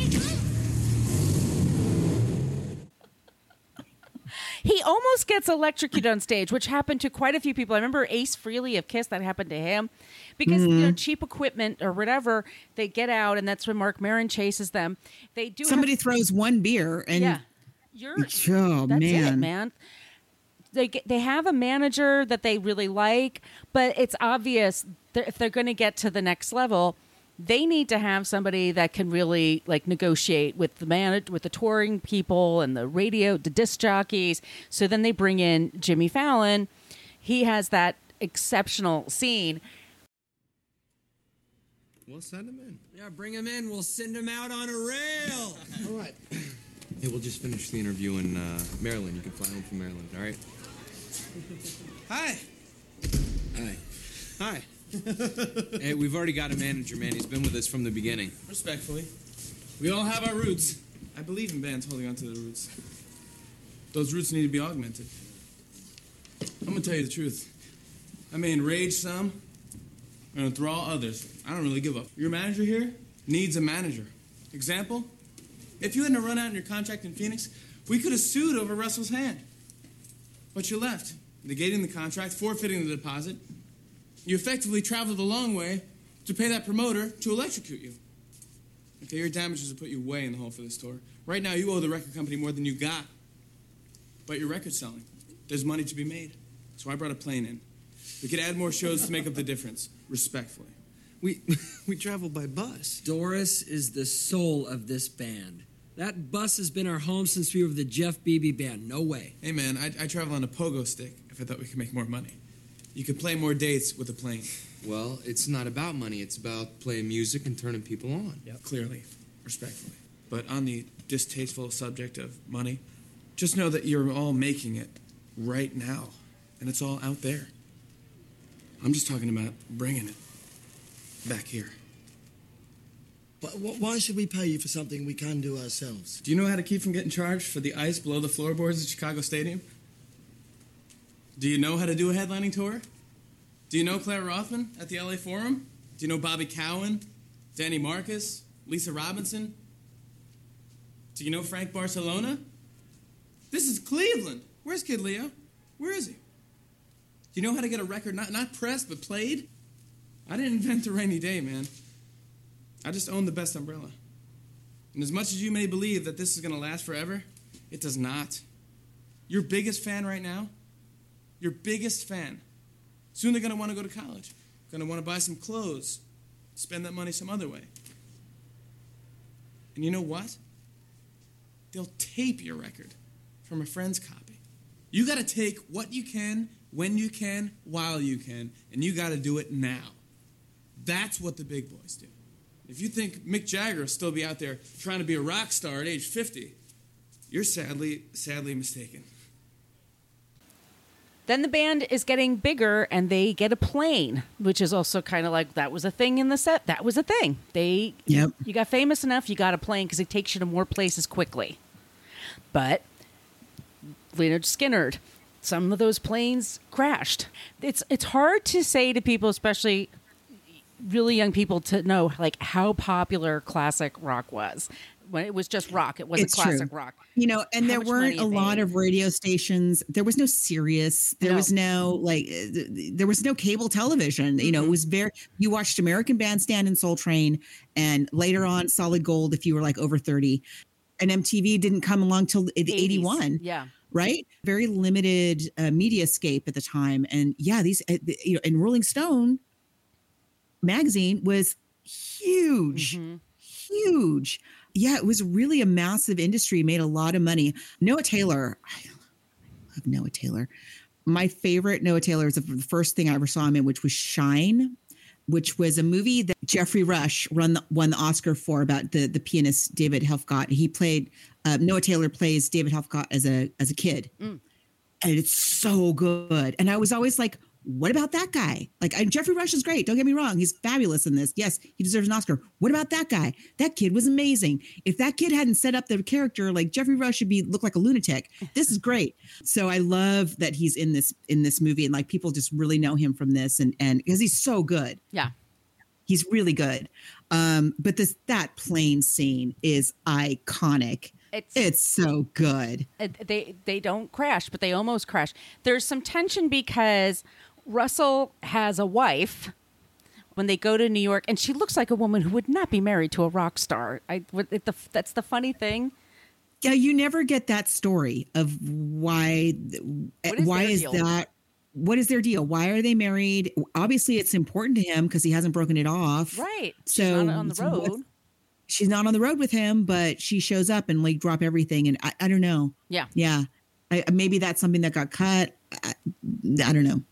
He almost gets electrocuted on stage, which happened to quite a few people. I remember Ace Frehley of Kiss, that happened to him. Because, mm-hmm. you know, cheap equipment or whatever, they get out, and that's when Mark Maron chases them. They do Somebody have, throws one beer, and yeah, you're, oh, that's man. it, man. They get, they have a manager that they really like, but it's obvious that if they're going to get to the next level, they need to have somebody that can really like negotiate with the man, with the touring people and the radio, the disc jockeys. So then they bring in Jimmy Fallon. He has that exceptional scene. We'll send him in. Yeah, bring him in. We'll send him out on a rail. All right. Hey, we'll just finish the interview in uh, Maryland. You can fly home from Maryland, all right? Hi. Hi. Hi. Hey, we've already got a manager, man. He's been with us from the beginning. Respectfully, we all have our roots. I believe in bands holding on to their roots. Those roots need to be augmented. I'm gonna tell you the truth. I may enrage some and enthrall others. I don't really give up. Your manager here needs a manager. Example? If you hadn't run out in your contract in Phoenix, we could have sued over Russell's hand. But you left, negating the contract, forfeiting the deposit. You effectively traveled a long way to pay that promoter to electrocute you. Okay, your damages have put you way in the hole for this tour. Right now, you owe the record company more than you got. But your record's selling. There's money to be made. So I brought a plane in. We could add more shows to make up the difference, respectfully. We we travel by bus. Doris is the soul of this band. That bus has been our home since we were the Jeff Beebe Band. No way. Hey, man, I, I travel on a pogo stick if I thought we could make more money. You could play more dates with a plane. Well, it's not about money. It's about playing music and turning people on. Yep. Clearly, respectfully. But on the distasteful subject of money, just know that you're all making it right now. And it's all out there. I'm just talking about bringing it back here. But wh- why should we pay you for something we can do ourselves? Do you know how to keep from getting charged for the ice below the floorboards at Chicago Stadium? Do you know how to do a headlining tour? Do you know Claire Rothman at the L A Forum? Do you know Bobby Cowan, Danny Marcus, Lisa Robinson? Do you know Frank Barcelona? This is Cleveland. Where's Kid Leo? Where is he? Do you know how to get a record not, not pressed but played? I didn't invent the rainy day, man. I just own the best umbrella. And as much as you may believe that this is going to last forever, it does not. Your biggest fan right now, your biggest fan, soon they're going to want to go to college, going to want to buy some clothes, spend that money some other way. And you know what? They'll tape your record from a friend's copy. You got to take what you can, when you can, while you can, and you got to do it now. That's what the big boys do. If you think Mick Jagger will still be out there trying to be a rock star at age fifty, you're sadly, sadly mistaken. Then the band is getting bigger and they get a plane, which is also kind of like that was a thing in the set. That was a thing. They, yep. You got famous enough, you got a plane because it takes you to more places quickly. But Lynyrd Skynyrd, some of those planes crashed. It's it's hard to say to people, especially really young people, to know like how popular classic rock was. When it was just rock, it wasn't It's classic true. rock. You know, and How there much weren't money a it lot made. of radio stations. There was no Sirius. There No. was no like. uh, th- There was no cable television. You know, it was very. You watched American Bandstand and Soul Train, and later on Solid Gold if you were like over thirty. And M T V didn't come along till eighty-one. Yeah. Right. Very limited uh, mediascape at the time, and yeah, these uh, the- you know, and Rolling Stone magazine was huge, huge. Yeah, it was really a massive industry, made a lot of money. Noah Taylor, I love Noah Taylor. My favorite Noah Taylor is the first thing I ever saw him in, which was Shine, which was a movie that Jeffrey Rush run the, won the Oscar for about the, the pianist David Helfgott. He played, uh, Noah Taylor plays David Helfgott as a, as a kid. Mm. And it's so good. And I was always like, what about that guy? Like, I, Jeffrey Rush is great. Don't get me wrong. He's fabulous in this. Yes, he deserves an Oscar. What about that guy? That kid was amazing. If that kid hadn't set up the character, like Jeffrey Rush should be look like a lunatic. This is great. So I love that he's in this in this movie, and like people just really know him from this, and and because he's so good. Yeah. He's really good. Um, but this that plane scene is iconic. It's, it's so good. It- They they don't crash, but they almost crash. There's some tension because Russell has a wife when they go to New York, and she looks like a woman who would not be married to a rock star. I it, the, that's the funny thing. Yeah, you never get that story of why. What is why their is deal? that? What is their deal? Why are they married? Obviously, it's important to him because he hasn't broken it off. Right. So She's not on the so what's- road. she's not on the road with him, but she shows up and like drop everything. And I, I don't know. Yeah. Yeah. I, maybe that's something that got cut. I, I don't know.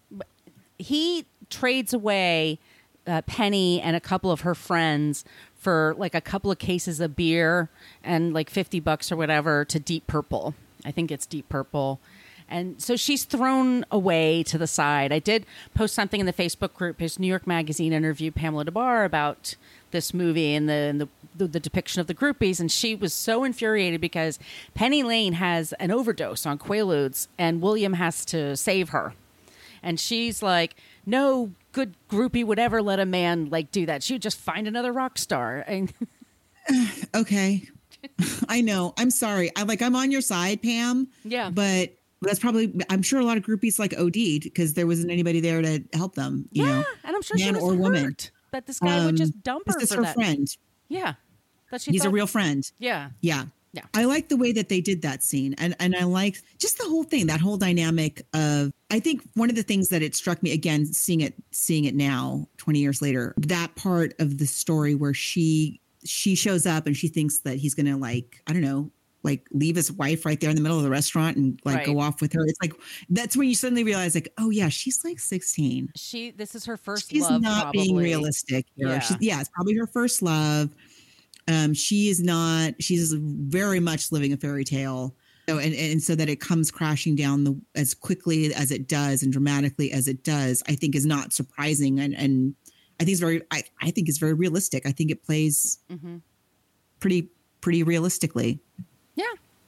He trades away uh, Penny and a couple of her friends for like a couple of cases of beer and like fifty bucks or whatever to Deep Purple. I think it's Deep Purple. And so she's thrown away to the side. I did post something in the Facebook group. His New York Magazine interviewed Pamela DeBar about this movie and the, and the, the the depiction of the groupies, and she was so infuriated because Penny Lane has an overdose on Quaaludes, and William has to save her. And she's like, no good groupie would ever let a man like do that. She would just find another rock star. And Okay. I know. I'm sorry. I like, I'm on your side, Pam. Yeah. But that's probably, I'm sure a lot of groupies like O D'd because there wasn't anybody there to help them, you yeah, know, and I'm sure man she was or hurt woman. that this guy would Um, just dump her this is for her that. friend. Yeah. That she He's a thought- real friend. Yeah. Yeah. Yeah. I like the way that they did that scene. And and I like just the whole thing, that whole dynamic of, I think one of the things that it struck me again, seeing it, seeing it now, twenty years later, that part of the story where she, she shows up and she thinks that he's going to like, I don't know, like leave his wife right there in the middle of the restaurant and like Right. go off with her. It's like, that's when you suddenly realize like, oh yeah, she's like sixteen. She, this is her first She's love, not probably. being realistic here. Yeah. She's, yeah, it's probably her first love. Um, she is not, she's very much living a fairy tale. So, and, and so that it comes crashing down the, as quickly as it does and dramatically as it does, I think is not surprising. And, and I think it's very, I, I think it's very realistic. I think it plays Mhm. pretty, pretty realistically. Yeah.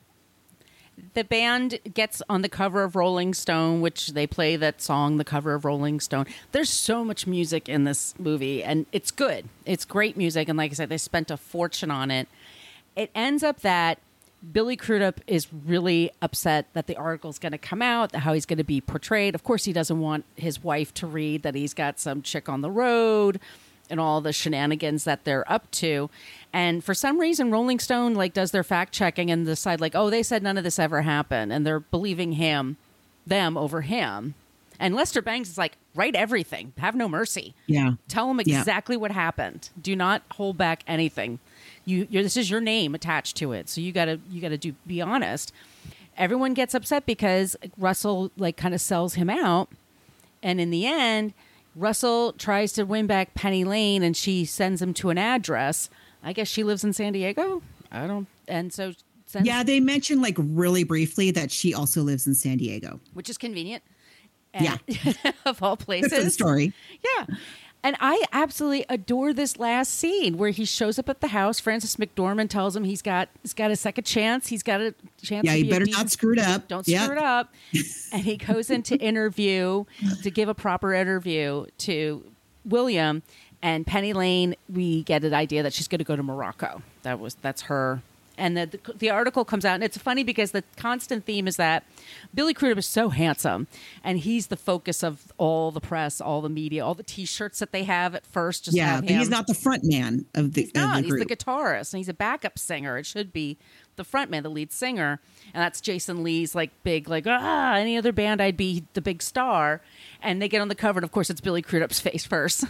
The band gets on the cover of Rolling Stone, which they play that song, the cover of Rolling Stone. There's so much music in this movie, and it's good. It's great music, and like I said, they spent a fortune on it. It ends up that Billy Crudup is really upset that the article's going to come out, how he's going to be portrayed. Of course, he doesn't want his wife to read that he's got some chick on the road and all the shenanigans that they're up to. And for some reason, Rolling Stone like does their fact checking and decide like, oh, they said none of this ever happened, and they're believing him, them over him. And Lester Bangs is like, write everything, have no mercy. Yeah. Tell them Yeah. exactly what happened. Do not hold back anything. You, you're, this is your name attached to it, so you gotta you gotta do be honest. Everyone gets upset because Russell like kind of sells him out, and in the end, Russell tries to win back Penny Lane, and she sends him to an address. I guess she lives in San Diego. I don't, and so sends, Yeah. They mentioned like really briefly that she also lives in San Diego. which is convenient. Yeah. Of all places. Good for the story. Yeah. And I absolutely adore this last scene where he shows up at the house. Francis McDormand tells him he's got he's got a second chance. He's got a chance. Yeah, to you be a better decent- not screw it up. Don't Yeah. screw it up. And he goes in to interview to give a proper interview to William and Penny Lane. We get an idea that she's going to go to Morocco. That was that's her. And the, the the article comes out, and it's funny because the constant theme is that Billy Crudup is so handsome, and he's the focus of all the press, all the media, all the T-shirts that they have at first. Just Yeah. have But he's him. not the front man of the, He's not. of the He's group. the guitarist, and he's a backup singer. It should be the front man, the lead singer, and that's Jason Lee's like big, like ah, any other band I'd be the big star. And they get on the cover, and of course it's Billy Crudup's face first,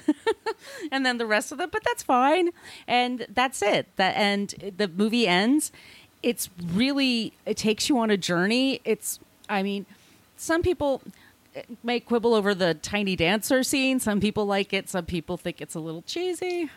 and then the rest of them. But that's fine, and that's it. That and the movie ends. It's really it takes you on a journey. It's I mean, some people may quibble over the Tiny Dancer scene. Some people like it. Some people think it's a little cheesy.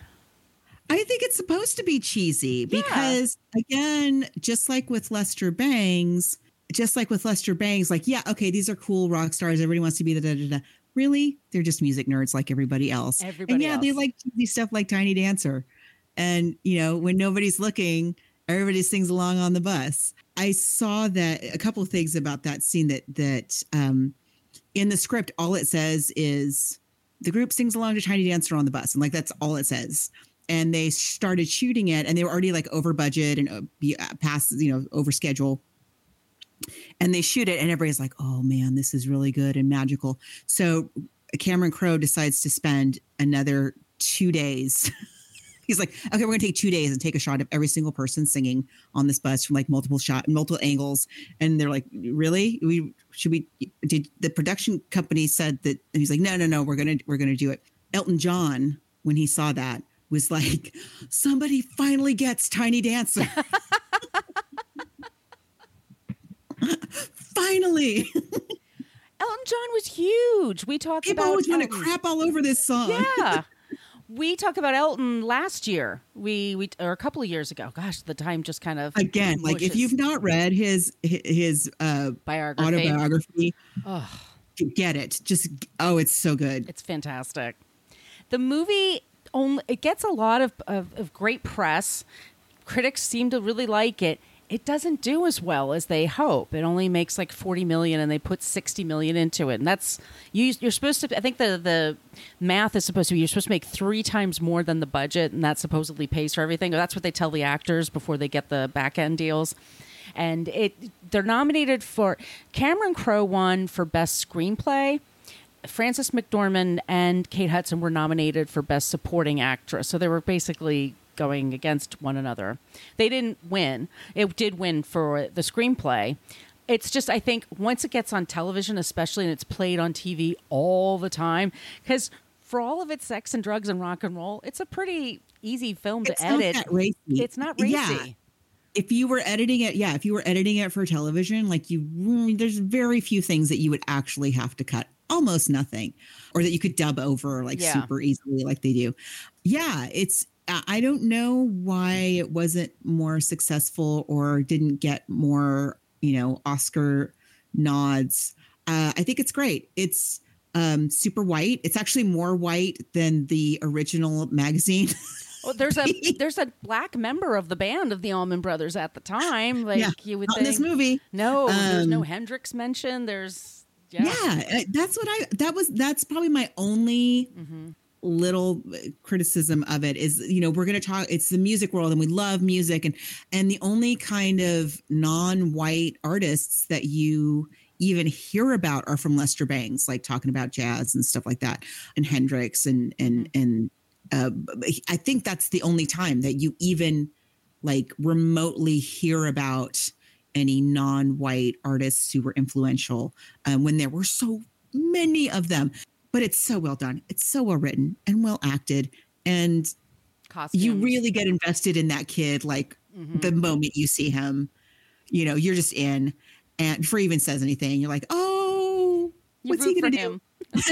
I think it's supposed to be cheesy because, again, just like with Lester Bangs, just like with Lester Bangs, like, yeah, okay, these are cool rock stars. Everybody wants to be the da da da. Really? They're just music nerds like everybody else. Everybody and yeah, they else. like cheesy stuff like Tiny Dancer. And, you know, when nobody's looking, everybody sings along on the bus. I saw that a couple of things about that scene that, that um, in the script, all it says is the group sings along to Tiny Dancer on the bus. And like, that's all it says. And they started shooting it, and they were already like over budget and uh, be, uh, past, you know, over schedule. And they shoot it, and everybody's like, "Oh man, this is really good and magical." So Cameron Crowe decides to spend another two days. He's like, "Okay, we're gonna take two days and take a shot of every single person singing on this bus from like multiple shot, multiple angles." And they're like, "Really? We should we?" Did the production company said that? And he's like, "No, no, no. We're gonna we're gonna do it." Elton John, when he saw that, was like, somebody finally gets Tiny Dancer. Finally. Elton John was huge. We talked People about always want to Elton. crap all over this song. Yeah. We talked about Elton last year. We we or a couple of years ago. Gosh, the time just kind of Again, like if pushes. you've not read his his uh, biography, autobiography, oh. get it. Just oh, it's so good. It's fantastic. The movie only it gets a lot of, of, of great press. Critics seem to really like it. it doesn't do as well as they hope. It only makes like forty million and they put sixty million into it. And that's, you, you're supposed to, I think the, the math is supposed to be, you're supposed to make three times more than the budget, and that supposedly pays for everything. That's what they tell the actors before they get the back end deals. And it, they're nominated for, Cameron Crowe won for Best Screenplay. Frances McDormand and Kate Hudson were nominated for Best Supporting Actress. So they were basically going against one another. They didn't win. It did win for the screenplay. It's just, I think, once it gets on television, especially, and it's played on T V all the time, because for all of its sex and drugs and rock and roll, it's a pretty easy film to it's edit. Not that racy. It's not racy. Yeah. If you were editing it, yeah, if you were editing it for television, like you, there's very few things that you would actually have to cut. Almost nothing, or that you could dub over like Yeah. super easily like they do. Yeah, it's, I don't know why it wasn't more successful or didn't get more, you know, Oscar nods. Uh, I think it's great. It's um, super white. It's actually more white than the original magazine. Well, there's a there's a black member of the band of the Allman Brothers at the time. Like Yeah, you would not in think. this movie. No, there's no Um, Hendrix mentioned. There's yeah. Yeah, uh, that's what I, that was, that's probably my only Mm-hmm. little criticism of it is, you know, we're going to talk, it's the music world and we love music. And, and the only kind of non-white artists that you even hear about are from Lester Bangs, like talking about jazz and stuff like that, and Hendrix. And, and, and uh, I think that's the only time that you even like remotely hear about any non-white artists who were influential um, when there were so many of them. But it's so well done. It's so well written and well acted. And Costumes. you really get invested in that kid. Like Mhm. the moment you see him, you know, you're just in. And before he even says anything, you're like, oh, You what's root he going for to do?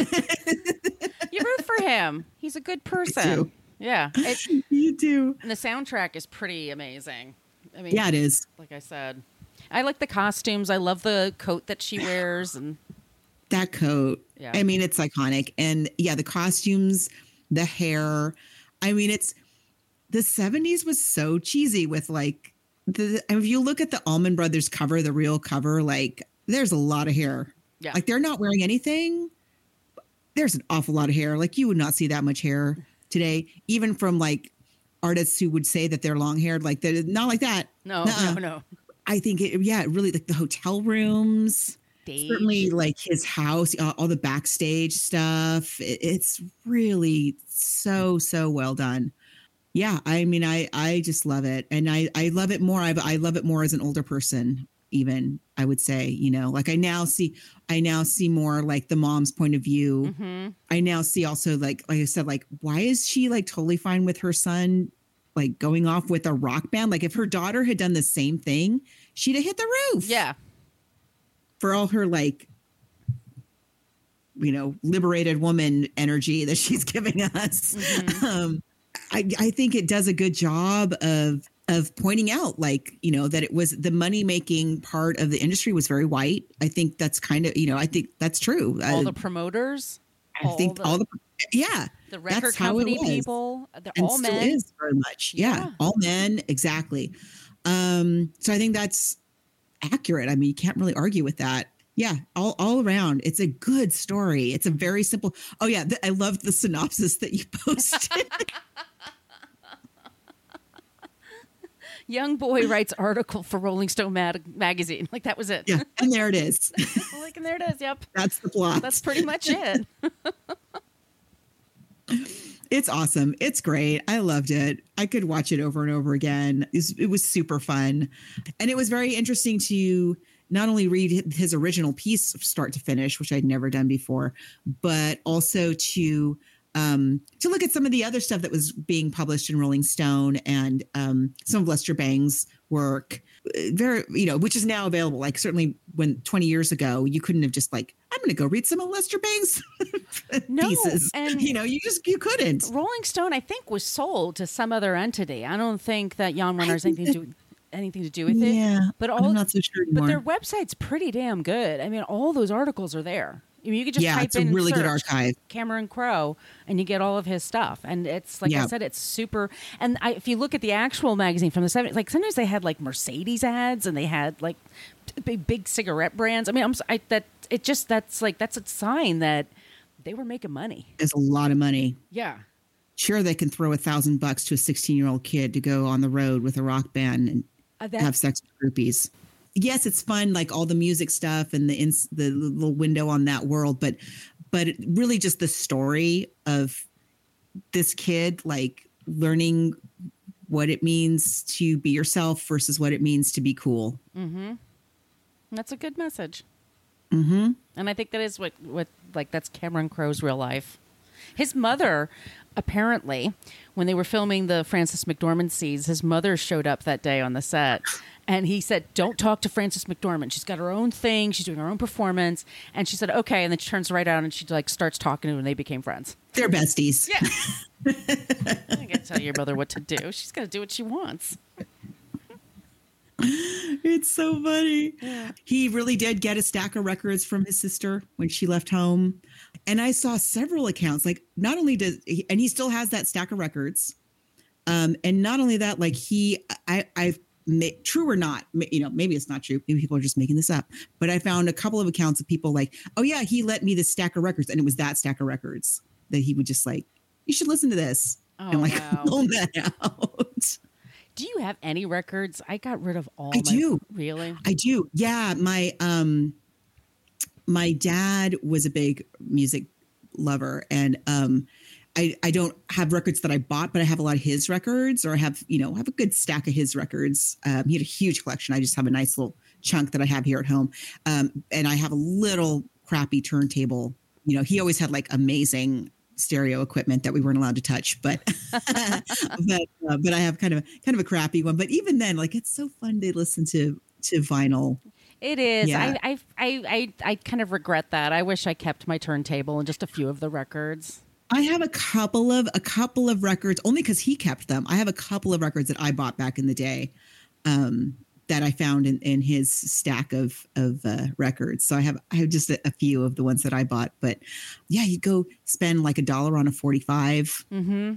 him. You root for him. He's a good person. do. Yeah. It, you do. And the soundtrack is pretty amazing. I mean, Yeah, it is. Like I said, I like the costumes. I love the coat that she wears, and That coat. Yeah. I mean, it's iconic. And yeah, the costumes, the hair. I mean, it's the seventies was so cheesy with like the, if you look at the Allman Brothers cover, the real cover, like there's a lot of hair. Yeah. Like they're not wearing anything. There's an awful lot of hair. Like you would not see that much hair today, even from like artists who would say that they're long haired. Like they're not like that. no, Nuh-uh. no, no. I think it, yeah, it really like the hotel rooms. Stage. Certainly like his house, uh, all the backstage stuff. It, it's really so, so well done. Yeah. I mean, I, I just love it. And I, I love it more. I, I love it more as an older person, even I would say, you know, like I now see, I now see more like the mom's point of view. Mm-hmm. I now see also like, like I said, like, why is she like totally fine with her son, like going off with a rock band? Like if her daughter had done the same thing, she'd have hit the roof. Yeah. For all her like, you know, liberated woman energy that she's giving us. Mm-hmm. Um, I, I think it does a good job of, of pointing out like, you know, that it was the money making part of the industry was very white. I think that's kind of, you know, I think that's true. All I, the promoters. I think the, all the, yeah, the record that's how it company was. people. They're And all still men. is very much. Yeah, Yeah. all men. Exactly. Um, so I think that's accurate. I mean, you can't really argue with that. Yeah, all, all around. It's a good story. It's a very simple. Oh, yeah. Th- I loved the synopsis that you posted. Young boy writes article for Rolling Stone mag- magazine. Like that was it. Yeah. And there it is. Like, and there it is. Yep. That's the plot. That's pretty much it. It's awesome. It's great. I loved it. I could watch it over and over again. It was, it was super fun. And it was very interesting to not only read his original piece start to finish, which I'd never done before, but also to um, to look at some of the other stuff that was being published in Rolling Stone and um, some of Lester Bangs' work, very, you know, which is now available. Like certainly when twenty years ago, you couldn't have just like, I'm going to go read some of Lester Bangs' No, pieces. and you know, you just, you couldn't. Rolling Stone, I think, was sold to some other entity. I don't think that Jan Wenner has anything to do anything to do with it. Yeah, but all, I'm not so sure But anymore. their website's pretty damn good. I mean, all those articles are there. I mean, you could just Yeah, type it's a in really good search archive. Cameron Crowe, and you get all of his stuff. And it's like Yeah. I said, it's super. And I, if you look at the actual magazine from the seventies, like sometimes they had like Mercedes ads, and they had like big, big cigarette brands. I mean, I'm s- I, that it just that's like that's a sign that they were making money. It's a lot of money. Yeah. Sure, they can throw a thousand bucks to a sixteen-year-old kid to go on the road with a rock band and Uh, that- have sex with groupies. Yes, it's fun, like all the music stuff and the ins- the little window on that world, but but it, really just the story of this kid like learning what it means to be yourself versus what it means to be cool. Mm-hmm. That's a good message. Mm-hmm. And I think that is what, what like, that's Cameron Crowe's real life. His mother, apparently, when they were filming the Frances McDormand scenes, his mother showed up that day on the set. And he said, don't talk to Frances McDormand. She's got her own thing. She's doing her own performance. And she said, okay. And then she turns right around and she like starts talking to him and they became friends. They're besties. Yeah. I can't tell your mother what to do. She's got to do what she wants. It's so funny. Yeah. He really did get a stack of records from his sister when she left home. And I saw several accounts, like not only does he, and he still has that stack of records. Um, and not only that, like he, I, I've made, true or not, ma- you know, maybe it's not true. Maybe people are just making this up, but I found a couple of accounts of people like, oh yeah, he lent me this stack of records. And it was that stack of records that he would just like, you should listen to this. Oh, and like wow. loan that out. Do you have any records? I got rid of all. I my, do. Really? I do. Yeah. My, um, my dad was a big music lover, and, um, I, I don't have records that I bought, but I have a lot of his records, or I have, you know, I have a good stack of his records. Um, he had a huge collection. I just have a nice little chunk that I have here at home. Um, and I have a little crappy turntable. You know, he always had like amazing stereo equipment that we weren't allowed to touch, but but uh, but I have kind of kind of a crappy one. But even then, like, it's so fun to listen to to vinyl. It is. Yeah. I, I I I I kind of regret that. I wish I kept my turntable and just a few of the records. I have a couple of a couple of records only because he kept them. I have a couple of records that I bought back in the day um, that I found in, in his stack of of uh, records. So I have I have just a, a few of the ones that I bought. But yeah, you go spend like a dollar on a forty-five. Mm-hmm.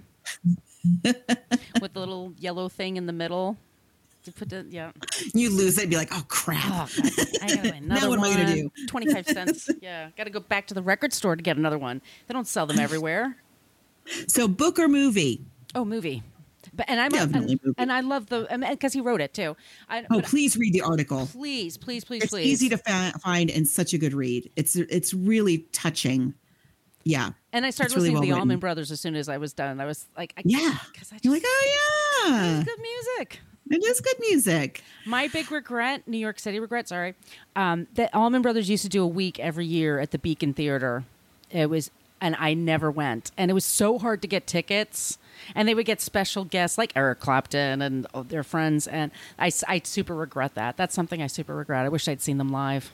With the little yellow thing in the middle. To put the, yeah. You lose it and be like, oh crap. Oh, God. I gotta buy another Now what am I gonna do? twenty-five cents. Yeah. Got to go back to the record store to get another one. They don't sell them everywhere. So book or movie? Oh, movie. But and I'm Definitely and, movie. and I love the because he wrote it too. I, Oh, but please read the article. please, please, please, It's please. easy to fa- find and such a good read. It's it's really touching. Yeah. And I started It's really listening to the well written. Allman Brothers as soon as I was done. I was like, I, Yeah. because I just, You're like, oh yeah. it's good music. It is good music. My big regret, New York City regret, sorry, um, that Allman Brothers used to do a week every year at the Beacon Theater. It was, and I never went. And it was so hard to get tickets. And they would get special guests like Eric Clapton and all their friends. And I, I super regret that. That's something I super regret. I wish I'd seen them live.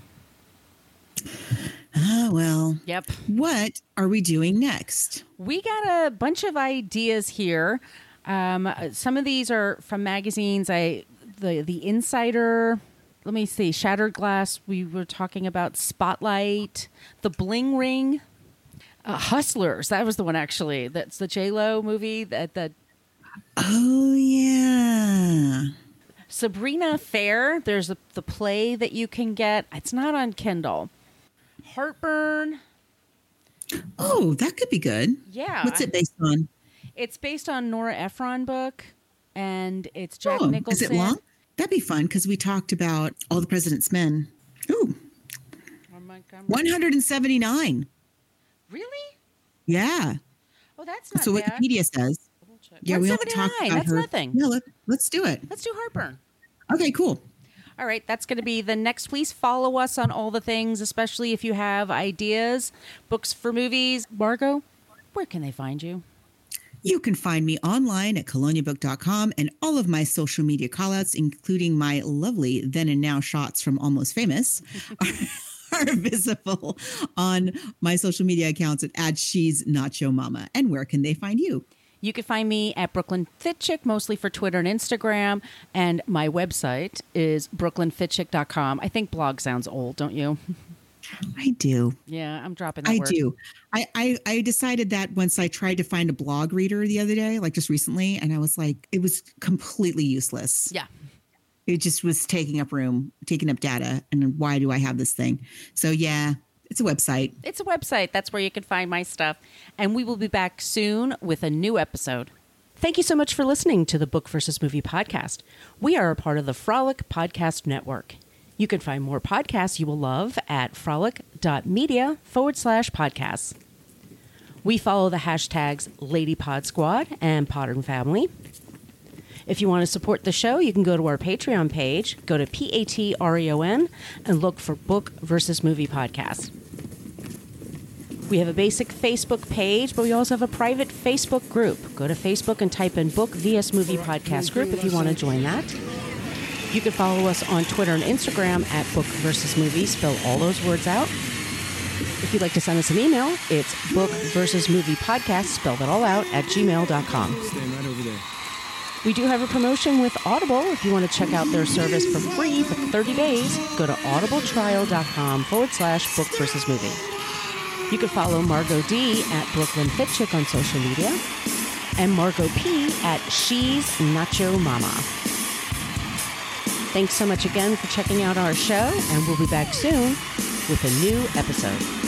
Oh, well. Yep. What are we doing next? We got a bunch of ideas here. Um, some of these are from magazines. I the the Insider. Let me see. Shattered Glass. We were talking about Spotlight. The Bling Ring. Uh, Hustlers. That was the one actually. That's the J Lo movie. That the Oh yeah. Sabrina Fair. There's a, the play that you can get. It's not on Kindle. Heartburn. Oh, that could be good. Yeah. What's it based on? It's based on Nora Ephron book, and it's Jack Oh, Nicholson. is it long? That'd be fun because we talked about All the President's Men. Ooh. one hundred seventy-nine. Really? Yeah. Oh, that's That's not what bad. Wikipedia says. Yeah, we have to talk about That's her. nothing. Yeah, let, let's do it. Let's do Heartburn. Okay, cool. All right, that's going to be the next. Please follow us on all the things, especially if you have ideas, books for movies. Margot, where can they find you? You can find me online at colonia book dot com, and all of my social media callouts, including my lovely then and now shots from Almost Famous, are, are visible on my social media accounts at, at She's Nacho Mama. And where can they find you? You can find me at Brooklyn Fit Chick, mostly for Twitter and Instagram. And my website is brooklyn fit chick dot com. I think blog sounds old, don't you? I do. Yeah, I'm dropping that I word. do. I, I I decided that once I tried to find a blog reader the other day, like just recently, and I was like, it was completely useless. Yeah. It just was taking up room, taking up data. And why do I have this thing? So yeah, it's a website. It's a website. That's where you can find my stuff. And we will be back soon with a new episode. Thank you so much for listening to the Book versus Movie podcast. We are a part of the Frolic Podcast Network. You can find more podcasts you will love at frolic.media forward slash podcasts. We follow the hashtags Lady Pod Squad and Podern Family. If you want to support the show, you can go to our Patreon page, go to P A T R E O N, and look for Book versus Movie Podcast. We have a basic Facebook page, but we also have a private Facebook group. Go to Facebook and type in Book V S Movie Podcast Group if you want to join that. You can follow us on Twitter and Instagram at Book versus Movie. Spell all those words out. If you'd like to send us an email, it's Book versus Movie Podcast, spell that all out, at gmail dot com. Staying right over there. We do have a promotion with Audible. If you want to check out their service for free for thirty days, go to audibletrial.com forward slash Book versus Movie. You can follow Margot D at Brooklyn Fit Chick on social media and Margot P at She's Nacho Mama. Thanks so much again for checking out our show, and we'll be back soon with a new episode.